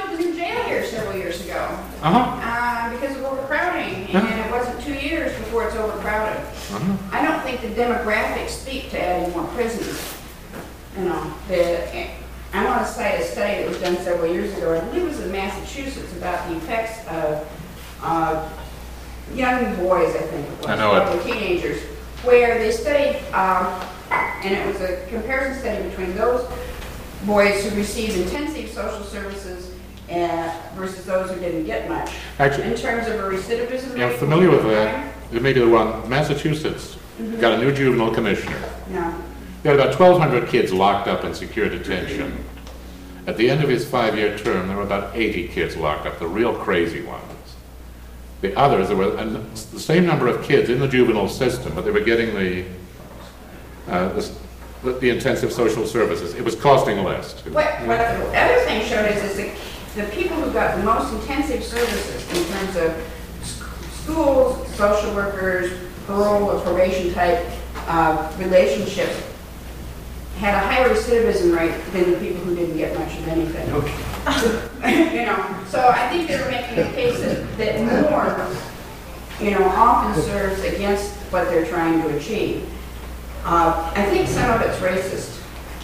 Uh-huh. uh, because of overcrowding, Huh? and it wasn't two years before it's overcrowded. Uh-huh. I don't think the demographics speak to adding more prisons. You know, the, I want to cite a study that was done several years ago, I believe it was in Massachusetts, about the effects of uh, young boys, I think it was. I know it. Probably teenagers, where they studied, um, and it was a comparison study between those boys who received intensive social services uh, versus those who didn't get much. Actually- in terms of a recidivism Yeah, rate. I'm familiar with that. It may be the one. Massachusetts got a new juvenile commissioner. Yeah. They had about twelve hundred kids locked up in secure detention. At the end of his five-year term, there were about eighty kids locked up, the real crazy ones. The others, there were and the same number of kids in the juvenile system, but they were getting the, uh, the, the intensive social services. It was costing less. too. What, what the other thing showed is, is the, the people who got the most intensive services in terms of sc- schools, social workers, parole or probation type uh, relationships had a higher recidivism rate than the people who didn't get much of anything. You know, so I think they're making a case that, that more, you know, often serves against what they're trying to achieve. Uh, I think some of it's racist.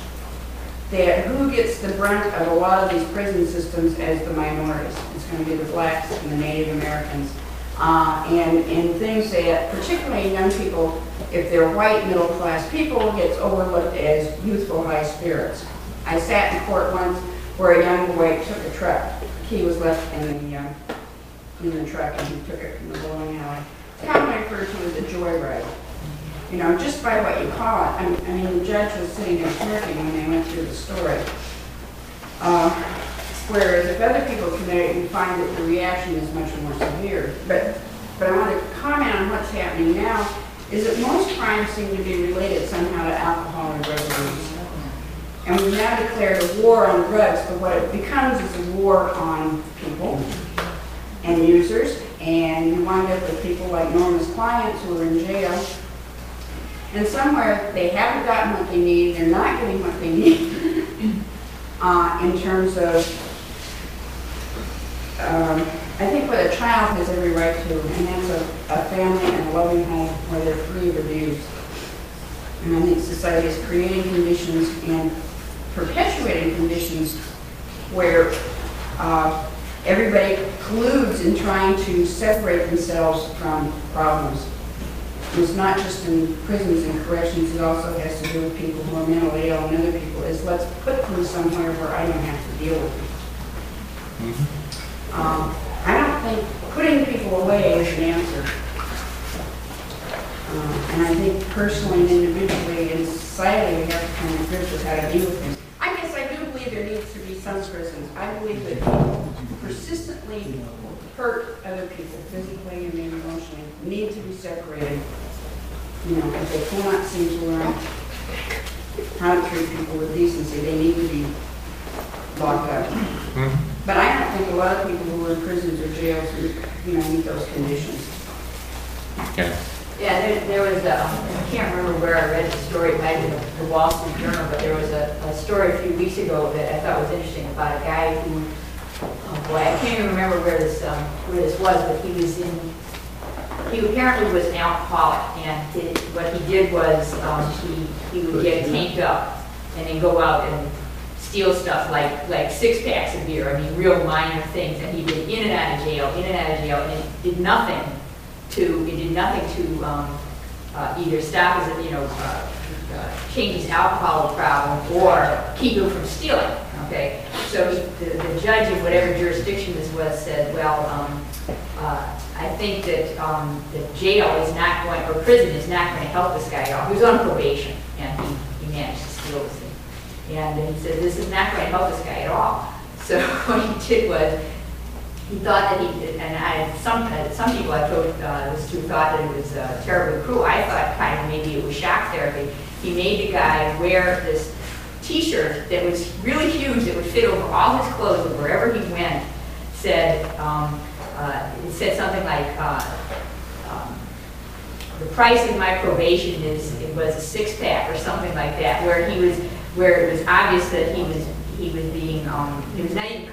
That who gets the brunt of a lot of these prison systems as the minorities? It's going to be the blacks and the Native Americans. Uh, and, and things that, particularly young people, if they're white middle-class people, gets overlooked as youthful high spirits. I sat in court once where a young boy took a truck. The key was left in the, uh, in the truck, and he took it from the bowling alley. It's commonly referred to as a joyride. You know, just by what you call it. I mean, I mean the judge was sitting there smirking when they went through the story. Uh, whereas if other people commit it, you find that the reaction is much more severe. But, but I want to comment on what's happening now, is that most crimes seem to be related somehow to alcohol and drug abuse. And we've now declared a war on drugs, but what it becomes is a war on people and users, and you wind up with people like Norma's clients who are in jail, and somewhere they haven't gotten what they need, they're not getting what they need uh, in terms of, um, I think what a child has every right to, and that's a, a family and a loving home where they're free of abuse. And I think society is creating conditions and perpetuating conditions where uh, everybody colludes in trying to separate themselves from problems. It's not just in prisons and corrections, it also has to do with people who are mentally ill and other people, is let's put them somewhere where I don't have to deal with them. Mm-hmm. um, I don't think putting people away is the answer. Uh, and I think personally and individually in society, we have to come to grips with how to deal with things. I guess I do believe there needs to be some prisons. I believe that people persistently hurt other people, physically and maybe emotionally, need to be separated. You know, if they cannot seem to learn how to treat people with decency, they need to be locked up. Mm-hmm. But I don't think a lot of people who are in prisons or jails, you know, meet those conditions. Okay. Yeah, there, there was a, I can't remember where I read the story, it might have been the Wall Street Journal, but there was a, a story a few weeks ago that I thought was interesting about a guy who, oh boy, I can't even remember where this, um, where this was, but he was in, he apparently was an alcoholic, and it, what he did was um, he, he would get tanked up and then go out and steal stuff like, like six packs of beer, I mean, real minor things, and he did in and out of jail, in and out of jail, and it did nothing to, it did nothing to um, uh, either stop his, you know, uh, uh, change his alcohol problem or keep him from stealing, okay? So he, the, the judge in whatever jurisdiction this was said, well, um, uh, I think that um, the jail is not going, or prison is not going to help this guy at all. He was on probation, and he, he managed to steal this thing. And he said, this is not going to help this guy at all. So what he did was, he thought that he did, and I, some, some people I told uh, this to thought that it was uh, terribly cruel. I thought kind of maybe it was shock therapy. He made the guy wear this t-shirt that was really huge, that would fit over all his clothes, and wherever he went, said, um, uh, it said something like, uh, um, the price of my probation is, it was a six pack or something like that, where he was, where it was obvious that he was, he was being, um, it was not even community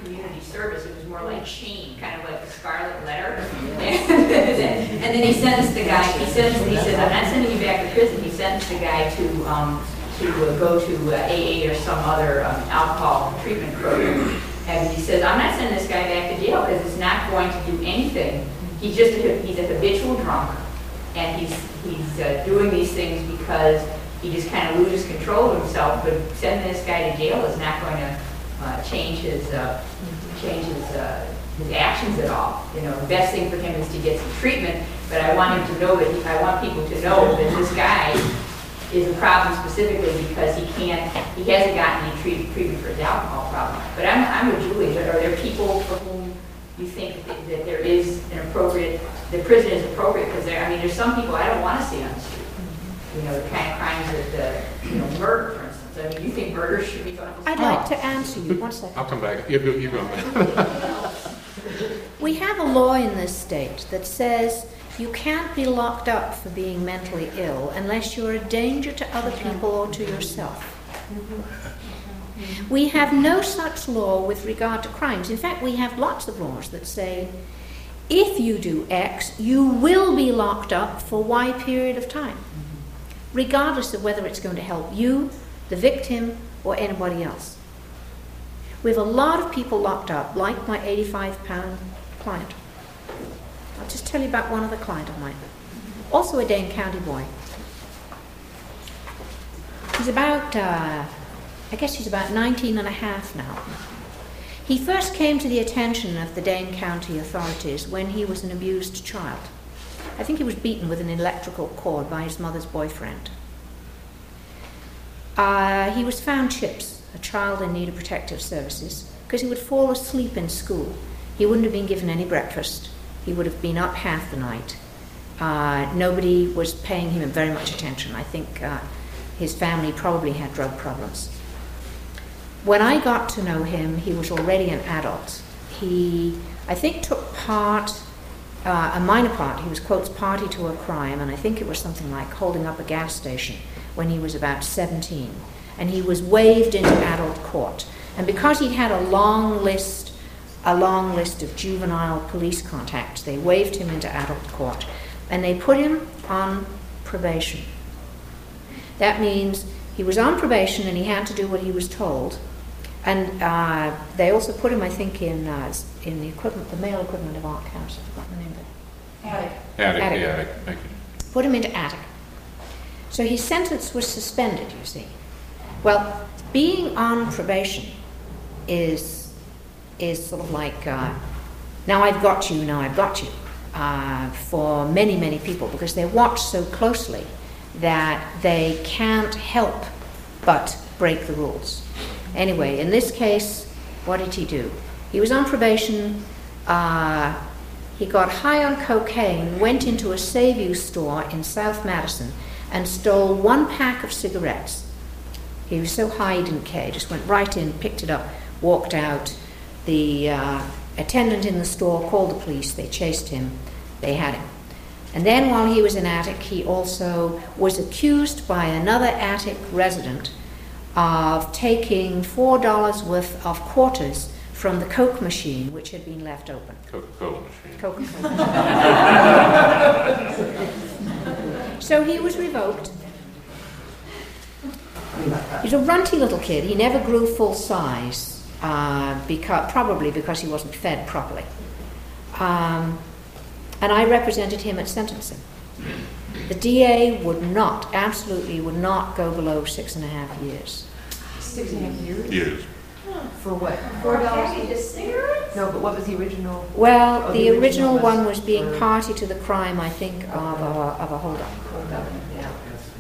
service. It was more like Sheen, kind of like a scarlet letter. And then, and then he sentenced the guy, he sentenced, he said, I'm not sending you back to prison. He sentenced the guy to, um, to uh, go to uh, A A or some other um, alcohol treatment program. And he says, I'm not sending this guy back to jail because it's not going to do anything. He's just a, he's a habitual drunk, and he's he's uh, doing these things because he just kind of loses control of himself. But sending this guy to jail is not going to uh, change his uh, change his, uh, his actions at all. You know, the best thing for him is to get some treatment. But I want him to know that he, I want people to know that this guy is a problem specifically because he can't, he hasn't gotten any treat, treatment for his alcohol problem. But I'm, I'm with Julie. Are there people for whom you think that, that there is an appropriate, the prison is appropriate? Because there, I mean, there's some people I don't want to see on the street. You know, the kind of crimes that, uh, you know, murder, for instance. I mean, you think murder should be going to I'd like to answer you. One second. I'll come back. You go, you go. We have a law in this state that says you can't be locked up for being mentally ill unless you're a danger to other people or to yourself. We have no such law with regard to crimes. In fact, we have lots of laws that say if you do X, you will be locked up for Y period of time, regardless of whether it's going to help you, the victim, or anybody else. We have a lot of people locked up, like my eighty-five pound client. I'll just tell you about one other client of mine, also a Dane County boy. He's about, uh, I guess he's about nineteen and a half now. He first came to the attention of the Dane County authorities when he was an abused child. I think he was beaten with an electrical cord by his mother's boyfriend. Uh, he was found chips, a child in need of protective services, because he would fall asleep in school. He wouldn't have been given any breakfast. He would have been up half the night. Uh, nobody was paying him very much attention. I think uh, his family probably had drug problems. When I got to know him, he was already an adult. He, I think, took part, uh, a minor part. He was, quotes, party to a crime, and I think it was something like holding up a gas station when he was about seventeen. And he was waived into adult court. And because he'd had a long list, a long list of juvenile police contacts, they waived him into adult court. And they put him on probation. That means he was on probation and he had to do what he was told. And uh, they also put him, I think, in uh, in the equivalent, the male equivalent of Art House. I've forgotten the name of it. Attic. Attic, Attic. the attic. Thank you. Put him into attic. So his sentence was suspended, you see. Well, being on probation is is sort of like, uh, now I've got you, now I've got you, uh, for many, many people, because they're watched so closely that they can't help but break the rules. Anyway, in this case, what did he do? He was on probation, uh, he got high on cocaine, went into a Save-You store in South Madison and stole one pack of cigarettes. He was so high he didn't care, just went right in, picked it up, walked out. The uh, attendant in the store called the police, they chased him, they had him. And then while he was in attic, he also was accused by another attic resident of taking four dollars worth of quarters from the Coke machine, which had been left open. Coca-Cola machine. Coca-Cola. So he was revoked. He's a runty little kid. He never grew full size, uh, because, probably because he wasn't fed properly. Um, and I represented him at sentencing. The D A would not, absolutely would not go below six and a half years. Six and a half years? Years. For what? Four dollars? No, but what was the original? Well, Oh, the, the original, original one was was being for- party to the crime, I think, of a, of a holdup. Yeah.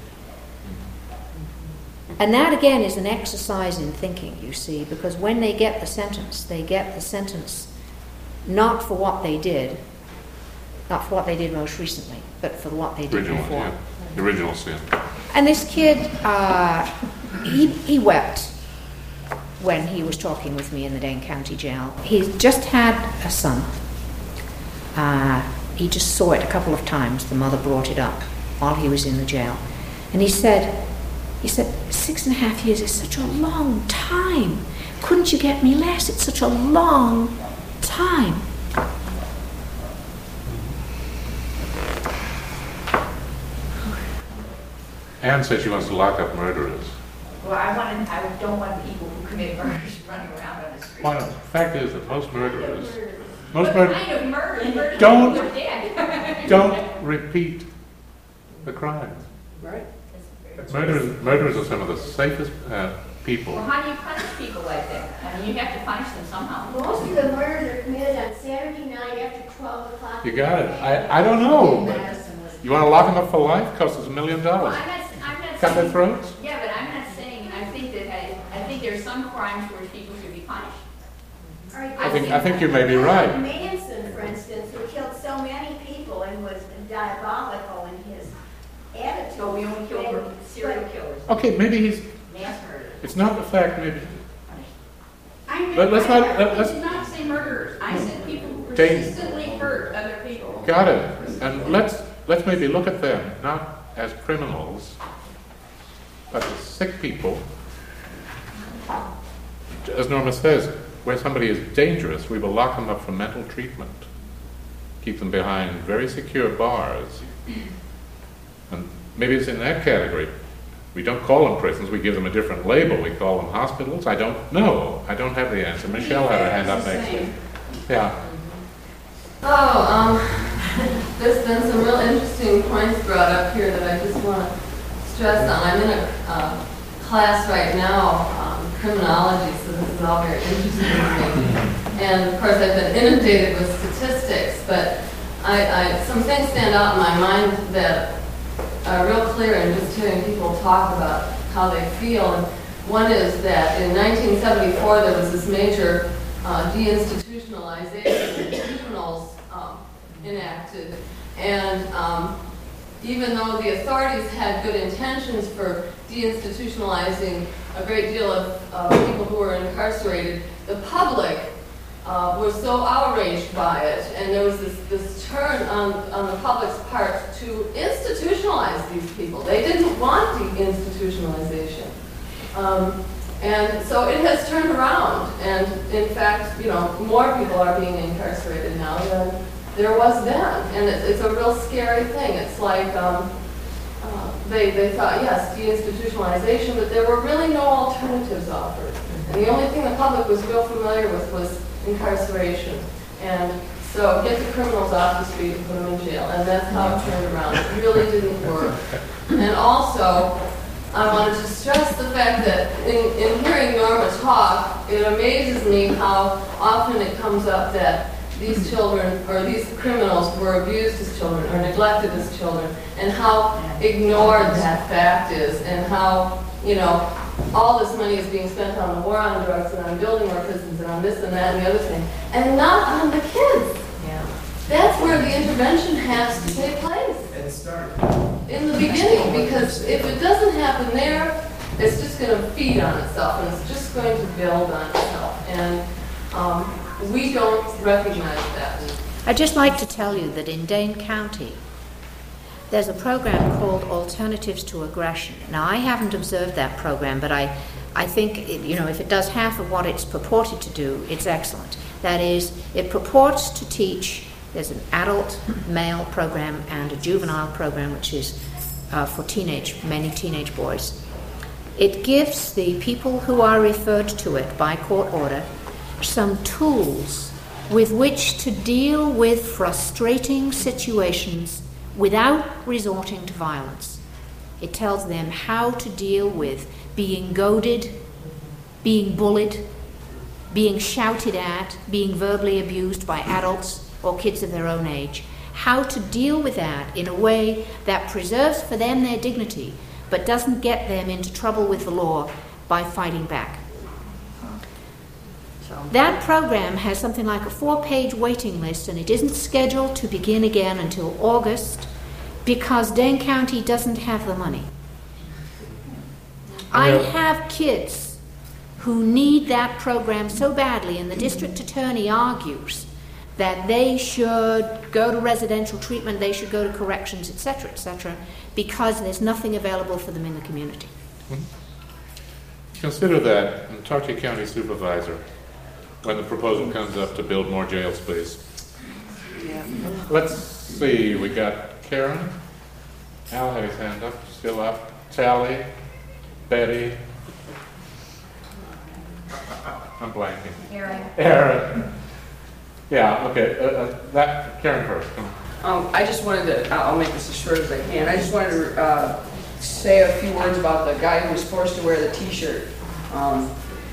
And that, again, is an exercise in thinking, you see, because when they get the sentence, they get the sentence not for what they did, not for what they did most recently, but for what they did Original, before. yeah. The original sin. And this kid, uh, he, he wept when he was talking with me in the Dane County Jail. He's just had a son. Uh, he just saw it a couple of times. The mother brought it up while he was in the jail. And he said, he said, six and a half years is such a long time. couldn't you get me less? It's such a long time. Anne said she wants to lock up murderers. Well, I want, I don't want people who commit murders running around on the street. Why not? The fact is that most murderers, most murderers What kind of murder? Murder don't, people are dead. don't repeat the crime. Right. Murderers, murderers are some of the safest uh, people. Well, how do you punish people like that? I mean, you have to punish them somehow. Most of the murders are committed on Saturday night after twelve o'clock. You got it. I, I don't know. But you want to lock them up for life? Costs us a million Well, dollars. I'm not, I'm not Cut their saying, throats? yeah, but I'm not saying, I think that, I, I think there are some crimes where people should be punished. I think I think you may be right. Manson, for instance, who killed so many people and was diabolical in his attitude. So we only kill And- serial but killers, Okay, maybe he's. mass murder. It's not the fact. Maybe. I, But let's not- I, let's- I did not say murderers. I said people who Dang. persistently hurt other people. Got it. And let's let's maybe look at them not as criminals, but as sick people. As Norma says, where somebody is dangerous, we will lock them up for mental treatment, keep them behind very secure bars. And maybe it's in that category. We don't call them prisons, we give them a different label. We call them hospitals. I don't know. I don't have the answer. Michelle had her hand up next. Yeah. Oh, um, there's been some real interesting points brought up here that I just want to stress on. I'm in a uh, class right now, um, criminology, so this is all very interesting to me. And of course, I've been inundated with statistics, but I, I, some things stand out in my mind that are real clear in just hearing people talk about how they feel. And one is that in nineteen seventy-four, there was this major uh, deinstitutionalization of juveniles um, enacted. And um, even though the authorities had good intentions for deinstitutionalizing a great deal of uh, people who were incarcerated, the public uh, was so outraged by it, and there was this, this turn on, on the public's part to institutionalize these people. They didn't want deinstitutionalization. Um, and so it has turned around, and in fact, you know, more people are being incarcerated now than there was then, and it's, it's a real scary thing. It's like um, uh, they, they thought, yes, deinstitutionalization, but there were really no alternatives offered. And the only thing the public was real familiar with was incarceration. And so get the criminals off the street and put them in jail, and that's how it turned around. It really didn't work. And also, I wanted to stress the fact that in, in hearing Norma talk, it amazes me how often it comes up that these children, or these criminals, were abused as children, or neglected as children, and how ignored that fact is, and how, you know, all this money is being spent on the war on drugs, and on building more prisons, and on this and that and the other thing, and not on the kids. Yeah. That's where the intervention has to take place. And start. In the beginning, because if it doesn't happen there, it's just going to feed on itself, and it's just going to build on itself. And um, we don't recognize that. I'd just like to tell you that in Dane County, there's a program called Alternatives to Aggression. Now, I haven't observed that program, but I, I think, it, you know, if it does half of what it's purported to do, it's excellent. That is, it purports to teach, there's an adult male program and a juvenile program, which is uh, for teenage, many teenage boys. It gives the people who are referred to it by court order some tools with which to deal with frustrating situations without resorting to violence. It tells them how to deal with being goaded, being bullied, being shouted at, being verbally abused by adults or kids of their own age, how to deal with that in a way that preserves for them their dignity but doesn't get them into trouble with the law by fighting back. That program has something like a four-page waiting list, and it isn't scheduled to begin again until August because Dane County doesn't have the money. I have kids who need that program so badly, and the district attorney argues that they should go to residential treatment, they should go to corrections, et cetera, et cetera, because there's nothing available for them in the community. Mm-hmm. consider that and talk to your county supervisor when the proposal comes up to build more jail space. Let's see, we got Karen. Al had his hand up, still up. Sally, Betty. I'm blanking. Aaron. Aaron. Yeah, okay, uh, uh, that, Karen first, come on. Um, I just wanted to, I'll make this as short as I can. I just wanted to uh, say a few words about the guy who was forced to wear the t-shirt. Um,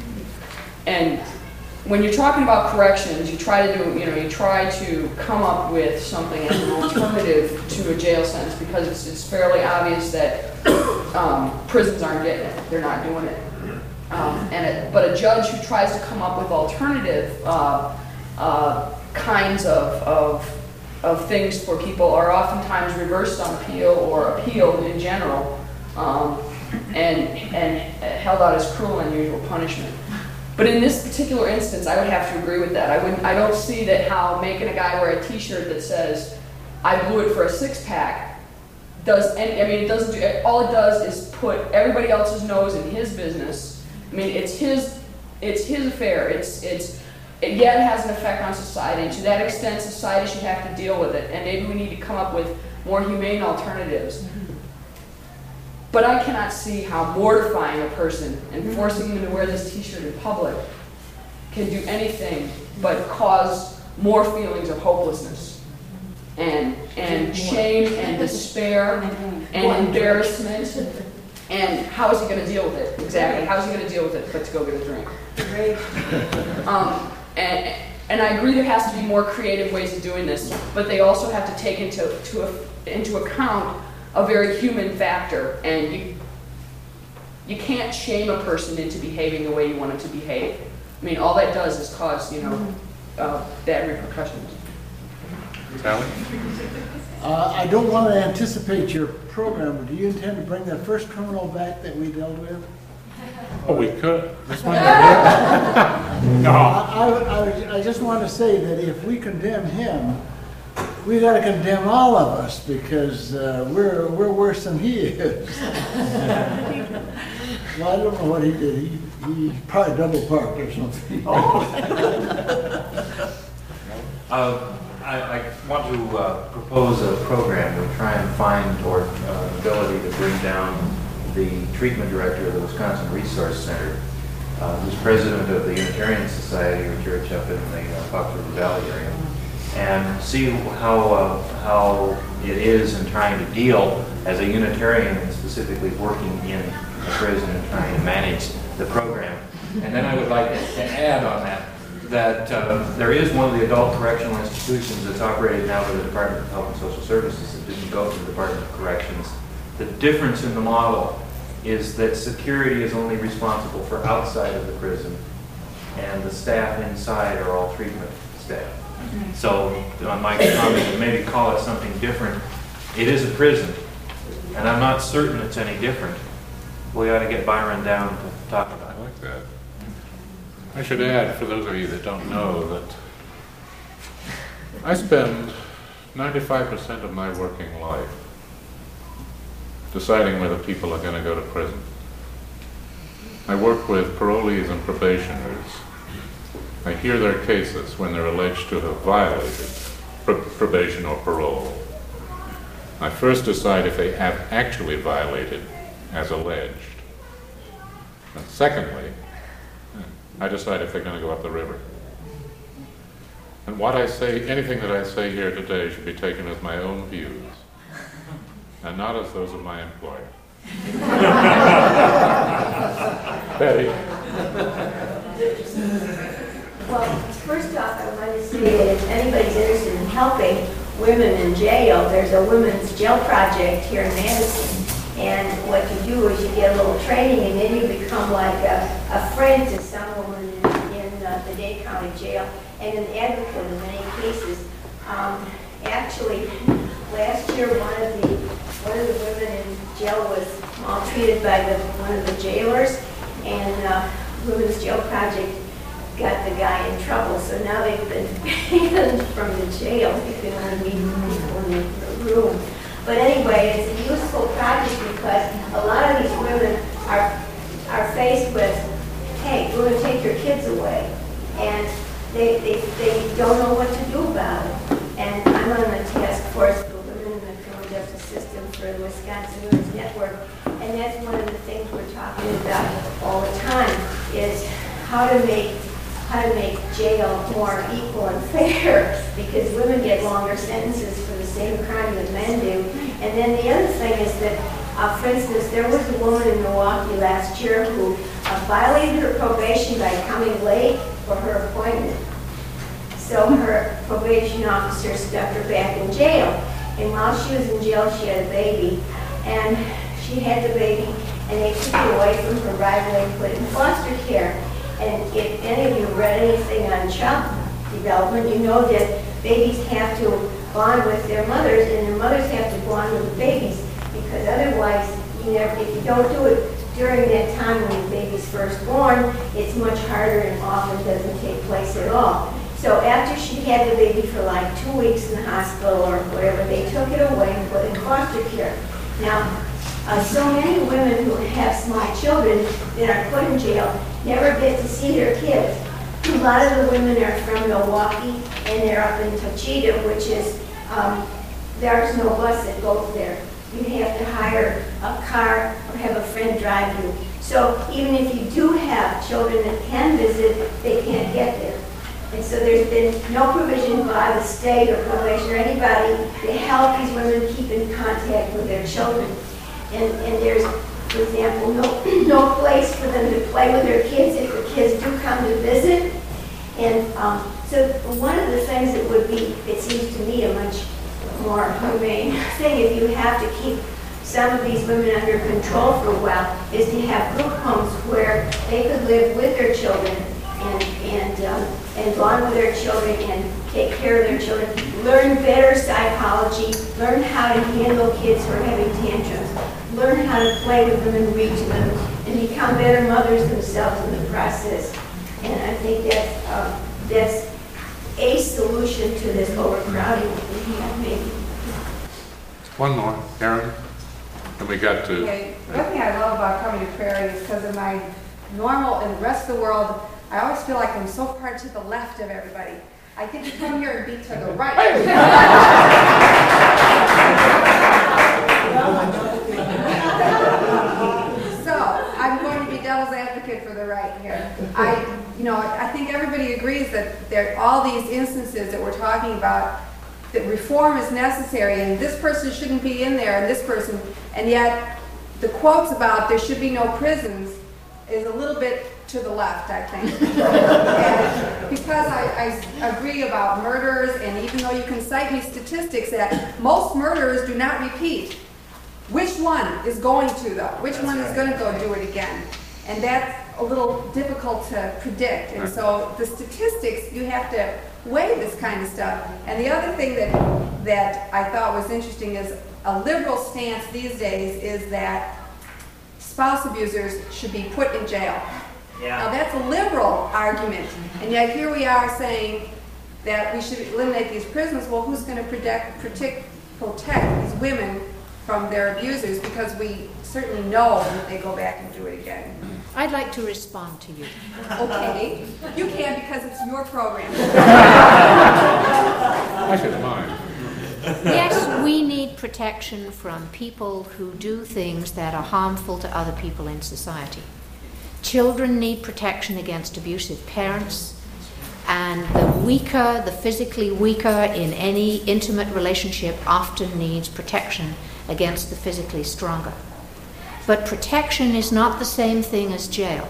and when you're talking about corrections, you try to do, you know, you try to come up with something as an alternative to a jail sentence because it's, it's fairly obvious that um, prisons aren't getting it. They're not doing it. Um, and it, but a judge who tries to come up with alternative uh, uh, kinds of, of of things for people are oftentimes reversed on appeal or appealed in general, um, and and held out as cruel and unusual punishment. But in this particular instance, I would have to agree with that. I wouldn't. I don't see that how making a guy wear a T-shirt that says "I blew it for a six-pack" does any. I mean, it doesn't do. All it does is put everybody else's nose in his business. I mean, it's his. It's his affair. It's it's. It yet has an effect on society, and to that extent, society should have to deal with it. And maybe we need to come up with more humane alternatives. But I cannot see how mortifying a person and forcing them to wear this T-shirt in public can do anything but cause more feelings of hopelessness and and shame and despair and embarrassment. And how is he going to deal with it? Exactly. How is he going to deal with it but to go get a drink? Um, and, and I agree there has to be more creative ways of doing this, but they also have to take into to a, into account a very human factor. And you you can't shame a person into behaving the way you want them to behave. I mean, all that does is cause, you know, uh, bad repercussions. Sally? Uh, I don't want to anticipate your program, but do you intend to bring that first criminal back that we dealt with? Oh, we could. This one? No. I, I, I just want to say that if we condemn him, we got to condemn all of us because uh, we're we're worse than he is. Well, I don't know what he did. He, he probably double parked or something. Uh, I, I want to uh, propose a program to try and find or uh, ability to bring down the treatment director of the Wisconsin Resource Center, uh, who's president of the Unitarian Society, or church up in the uh, Fox River Valley area, and see how uh, how it is in trying to deal as a Unitarian and specifically working in the prison and trying to manage the program. And then I would like to add on that that uh, there is one of the adult correctional institutions that's operated now by the Department of Health and Social Services that didn't go to the Department of Corrections. The difference in the model is that security is only responsible for outside of the prison, and the staff inside are all treatment staff. So on my comment, to maybe call it something different, it is a prison, and I'm not certain it's any different. We ought to get Byron down to talk about it. I like that. I should add, for those of you that don't know, that I spend ninety-five percent of my working life deciding whether people are going to go to prison. I work with parolees and probationers. I hear their cases when they're alleged to have violated pr probation or parole. I first decide if they have actually violated as alleged. And secondly, I decide if they're going to go up the river. And what I say, anything that I say here today should be taken as my own views, and not as those of my employer. Betty? Well, first off, I want to say that if anybody's interested in helping women in jail, there's a women's jail project here in Madison. And what you do is you get a little training, and then you become like a, a friend to some woman in, in uh, the Dade County Jail, and an advocate in many cases. Um, actually, last year one of the one of the women in jail was maltreated by the one of the jailers, and uh, Women's Jail Project got the guy in trouble. So now they've been banned from the jail. You can only meet people in the room. But anyway, it's a useful project because a lot of these women are are faced with, hey, we're going to take your kids away. And they, they, they don't know what to do about it. And I'm on the task force for women in the criminal justice system for the Wisconsin Women's Network. And that's one of the things we're talking about all the time, is how to make how to make jail more equal and fair, because women get longer sentences for the same crime that men do. And then the other thing is that, uh, for instance, there was a woman in Milwaukee last year who uh, violated her probation by coming late for her appointment. So her probation officer stuck her back in jail. And while she was in jail, she had a baby. And she had the baby, and they took it away from her right away and put it in foster care. And if any of you read anything on child development, you know that babies have to bond with their mothers, and their mothers have to bond with the babies, because otherwise, you never, if you don't do it during that time when the baby's first born, it's much harder and often doesn't take place at all. So after she had the baby for like two weeks in the hospital or whatever, they took it away and put it in foster care. Now, uh, so many women who have small children that are put in jail never get to see their kids. A lot of the women are from Milwaukee, and they're up in Tochita, which is, um, there's no bus that goes there. You have to hire a car or have a friend drive you. So even if you do have children that can visit, they can't get there. And so there's been no provision by the state or probation or anybody to help these women keep in contact with their children. And, and there's, for example, no, no place for them to play with their kids if the kids do come to visit. And um, so one of the things that would be, it seems to me, a much more humane thing, if you have to keep some of these women under control for a while, is to have group homes where they could live with their children and and um, and bond with their children and take care of their children, learn better psychology, learn how to handle kids who are having tantrums, learn how to play with them and read to them, and become better mothers themselves in the process. And I think that's uh, that's a solution to this overcrowding that we have maybe. One more, Aaron, and we got to. Okay. One thing I love about coming to Prairie is because of my normal and the rest of the world, I always feel like I'm so far to the left of everybody. I get to come here and be to the right. So I'm going to be devil's advocate for the right here. I, you know, I think everybody agrees that there are all these instances that we're talking about, that reform is necessary, and this person shouldn't be in there, and this person, and yet the quotes about there should be no prisons is a little bit to the left, I think. And because I, I agree about murders, and even though you can cite me statistics that most murderers do not repeat, which one is going to though? Which That's one right. is going to go do it again? And that's a little difficult to predict. And so the statistics, you have to weigh this kind of stuff. And the other thing that, that I thought was interesting is a liberal stance these days is that spouse abusers should be put in jail. Yeah. Now that's a liberal argument, and yet here we are saying that we should eliminate these prisons. Well, who's going to protect, protect, protect these women from their abusers, because we certainly know that they go back and do it again. I'd like to respond to you. Okay, you can because it's your program. I should mind. Yes, we need protection from people who do things that are harmful to other people in society. Children need protection against abusive parents, and the weaker, the physically weaker in any intimate relationship often needs protection against the physically stronger. But protection is not the same thing as jail.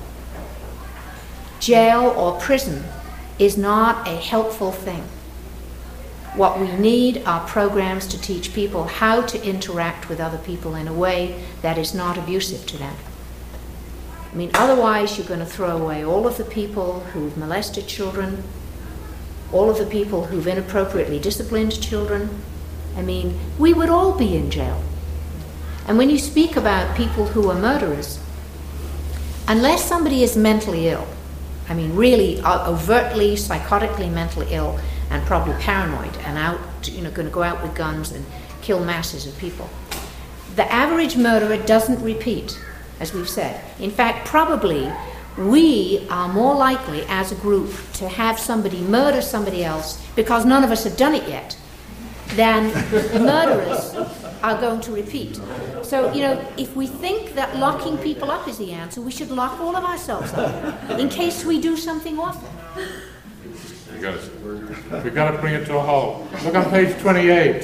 Jail or prison is not a helpful thing. What we need are programs to teach people how to interact with other people in a way that is not abusive to them. I mean, otherwise you're going to throw away all of the people who've molested children, all of the people who've inappropriately disciplined children. I mean, we would all be in jail. And when you speak about people who are murderers, unless somebody is mentally ill, I mean really overtly, psychotically mentally ill and probably paranoid and out, you know, going to go out with guns and kill masses of people, the average murderer doesn't repeat. as we've said. In fact, probably we are more likely as a group to have somebody murder somebody else because none of us have done it yet than murderers are going to repeat. So, you know, if we think that locking people up is the answer, we should lock all of ourselves up in case we do something awful. You gotta, we got to bring it to a halt. Look on page twenty-eight.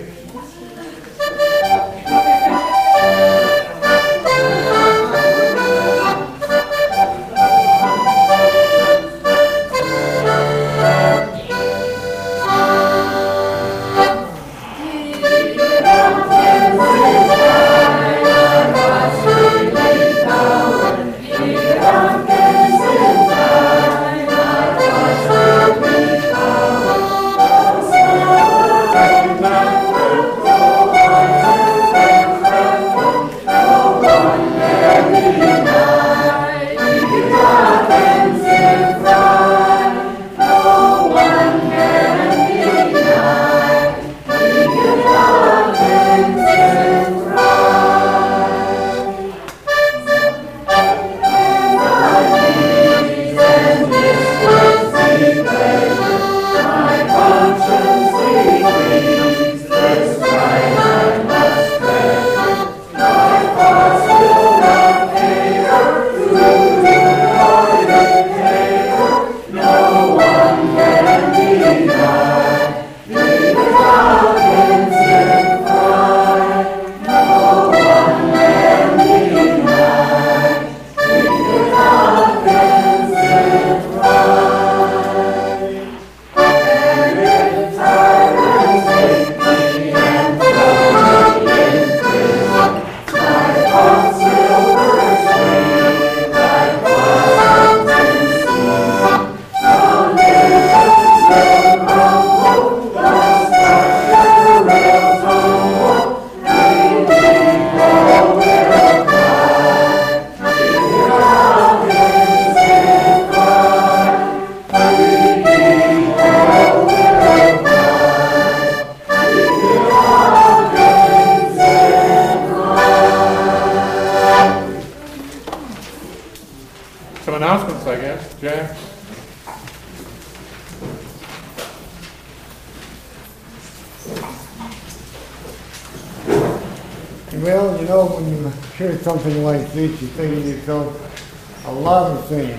Well, you know, when you hear something like this, you think to yourself a lot of things.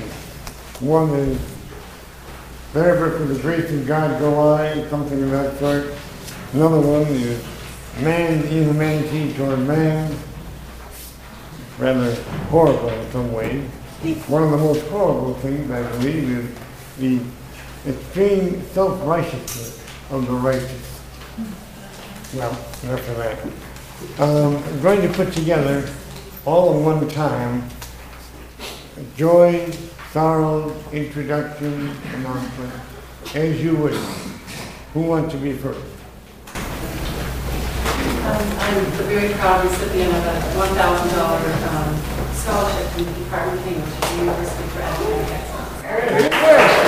One is, "Wherever for the grace of God go I," something of that sort. Another one is, "Man, inhumanity toward man." Rather horrible in some ways. One of the most horrible things, I believe, is the extreme self-righteousness of the righteous. Well, enough of that. Um, I'm going to put together, all at one time, joy, sorrow, introduction, announcement, as you wish. Who wants to be first? Um, I'm the very proud recipient of a one thousand dollars um, scholarship from the Department of English at the University for Academic Excellence.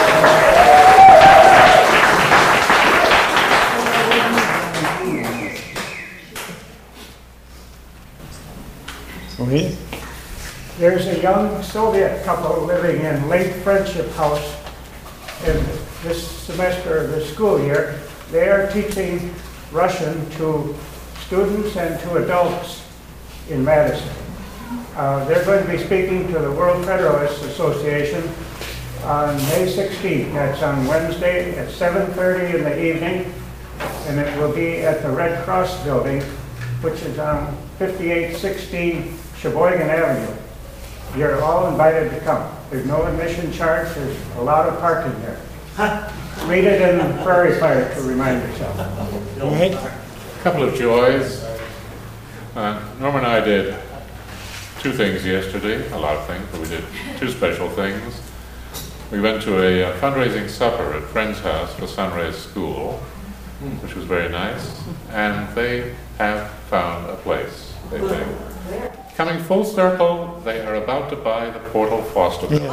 Okay. There's a young Soviet couple living in Lake Friendship House in this semester of this school year. They are teaching Russian to students and to adults in Madison. Uh, they're going to be speaking to the World Federalist Association on May sixteenth. That's on Wednesday at seven thirty in the evening, and it will be at the Red Cross building, which is on fifty-eight sixteen Sheboygan Avenue. You're all invited to come. There's no admission charge. There's a lot of parking there. Read it in the Prairie Fire to remind yourself. A couple of joys. Uh, Norma and I did two things yesterday, a lot of things, but we did two special things. We went to a uh, fundraising supper at Friend's house for Sunrise School, which was very nice, and they have found a place, they think. Coming full circle, they are about to buy the Portal Fosterville.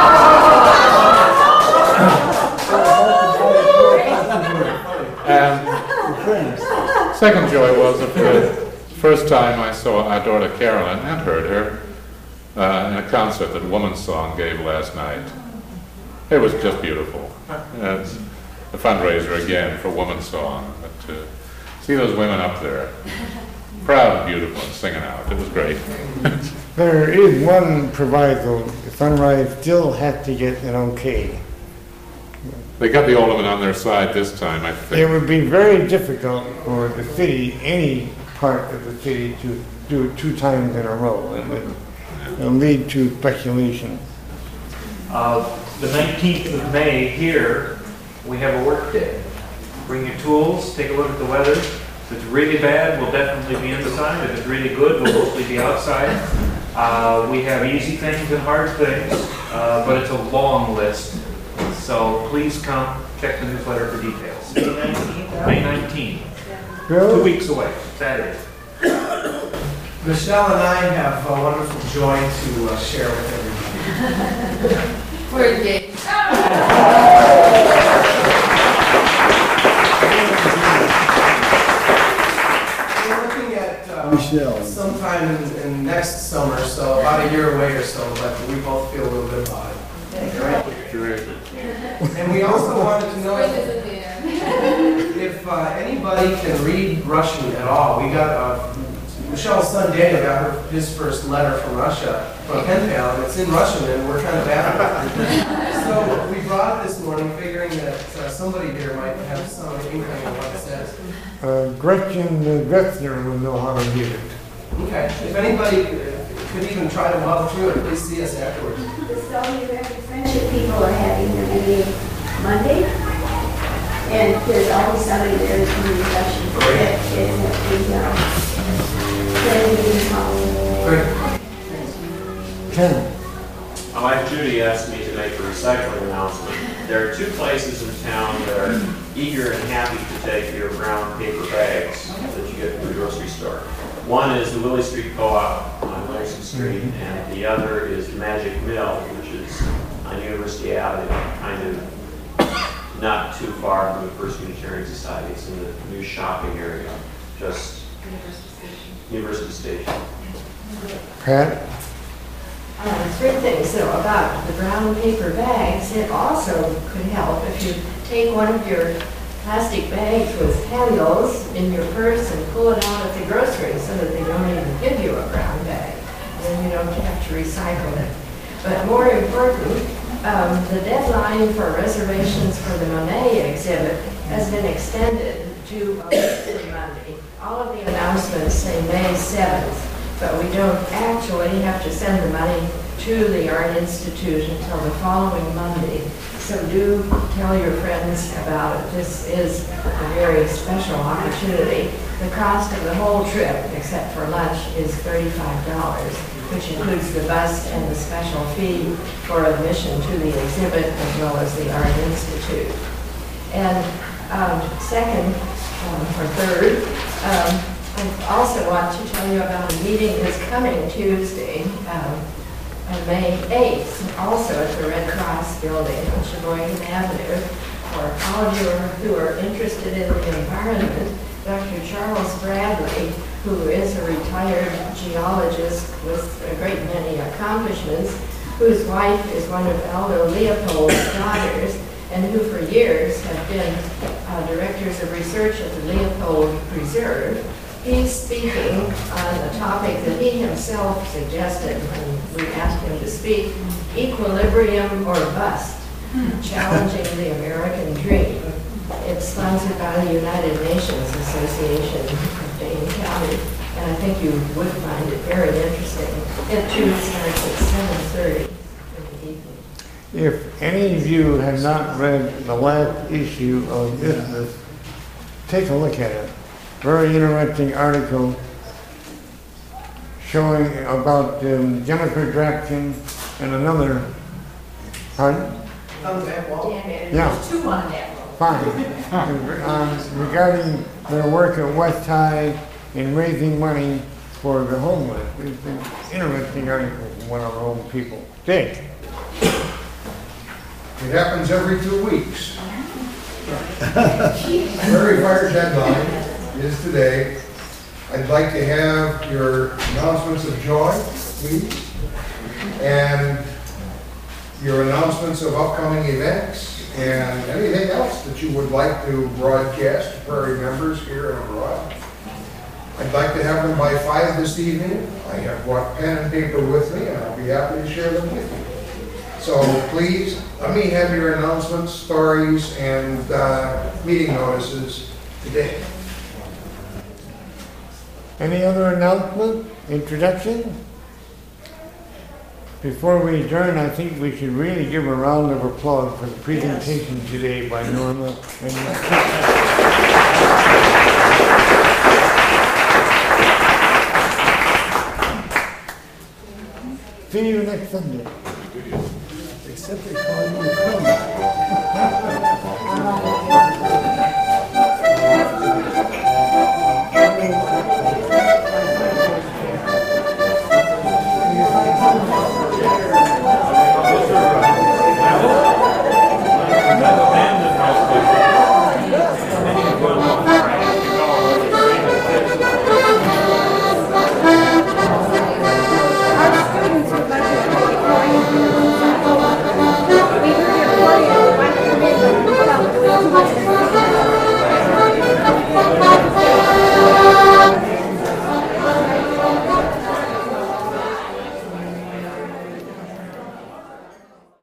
And second joy was that for the first time I saw our daughter Carolyn and heard her uh, in a concert that Woman's Song gave last night. It was just beautiful. It's a fundraiser again for Woman's Song. But uh, see those women up there, proud and beautiful and singing out. It was great. There is one proviso. Sunrise still has to get an okay. They got the Alderman on their side this time, I think. It would be very difficult for the city, any part of the city, to do it two times in a row. It would it'll lead to speculation. Uh, the nineteenth of May here, we have a work day. Bring your tools, take a look at the weather. If it's really bad, we'll definitely be inside. If it's really good, we'll mostly be outside. Uh, we have easy things and hard things, uh, but it's a long list. So please come, check the newsletter for details. May nineteenth. Two weeks away, Saturday. Michelle and I have a wonderful joy to uh, share with everybody. We're engaged. We're looking at uh, Michelle. sometime in, in next summer, so about a year away or so, but we both feel a little bit about it. And we also wanted to know if, if uh, anybody can read Russian at all. We got uh, Michelle's son Daniel got her, his first letter from Russia from a pen pal, and it's in Russian, and we're kind of bad at it. So we brought it this morning, figuring that uh, somebody here might have some inkling of what it says. Uh, Gretchen Gretzer will know how to read it. Okay. If anybody could even try to muddle through it, please see us afterwards. The Soviet American Friendship people are having their meeting Monday, and there's always somebody there who's going to be Russian. It, it's a Great. Ken. My wife Judy asked me to make a recycling announcement. There are two places in town that are eager and happy to take your brown paper bags that you get from the grocery store. One is the Willie Street Co-op on Wilson Street, and the other is Magic Mill, which is on University Avenue, kind of not too far from the First Unitarian Society. It's in the new shopping area, just University Station. Pat? Uh, three things though about the brown paper bags. It also could help if you take one of your plastic bags with handles in your purse and pull it out at the grocery so that they don't even give you a brown bag. Then you don't have to recycle it. But more important, um, the deadline for reservations for the Monet exhibit has been extended to a week from Monday. All of the announcements say May seventh. But we don't actually have to send the money to the Art Institute until the following Monday. So do tell your friends about it. This is a very special opportunity. The cost of the whole trip, except for lunch, is thirty-five dollars, which includes the bus and the special fee for admission to the exhibit as well as the Art Institute. And um, second, um, or third, um, I also want to tell you about a meeting that's coming Tuesday, um, on May eighth, also at the Red Cross Building on Sheboygan Avenue. For all of you who are interested in the environment, Doctor Charles Bradley, who is a retired geologist with a great many accomplishments, whose wife is one of Aldo Leopold's daughters, and who for years have been uh, directors of research at the Leopold Preserve. He's speaking on a topic that he himself suggested when we asked him to speak, equilibrium or bust, challenging the American dream. It's sponsored by the United Nations Association of Dane County, and I think you would find it very interesting. It too starts at seven thirty in the evening. If any of you have not read the last issue of Business, take a look at it. Very interesting article showing about um, Jennifer Drapkin and another, pardon? On that wall? Yeah. There's two on that wall. Fine. um, regarding their work at West High in raising money for the homeless. It's an interesting article from one of our own people. Dick. It happens every two weeks. Prairie Fire deadline is today. I'd like to have your announcements of joy, please. and your announcements of upcoming events and anything else that you would like to broadcast to Prairie members here and abroad. I'd like to have them by five this evening. I have brought pen and paper with me, and I'll be happy to share them with you. So please, let me have your announcements, stories, and uh, meeting notices today. Any other announcement, introduction? Before we adjourn, I think we should really give a round of applause for the presentation yes. today by Norma. See you next Sunday. Except they call you a come. We heard your recording, and we wanted to make a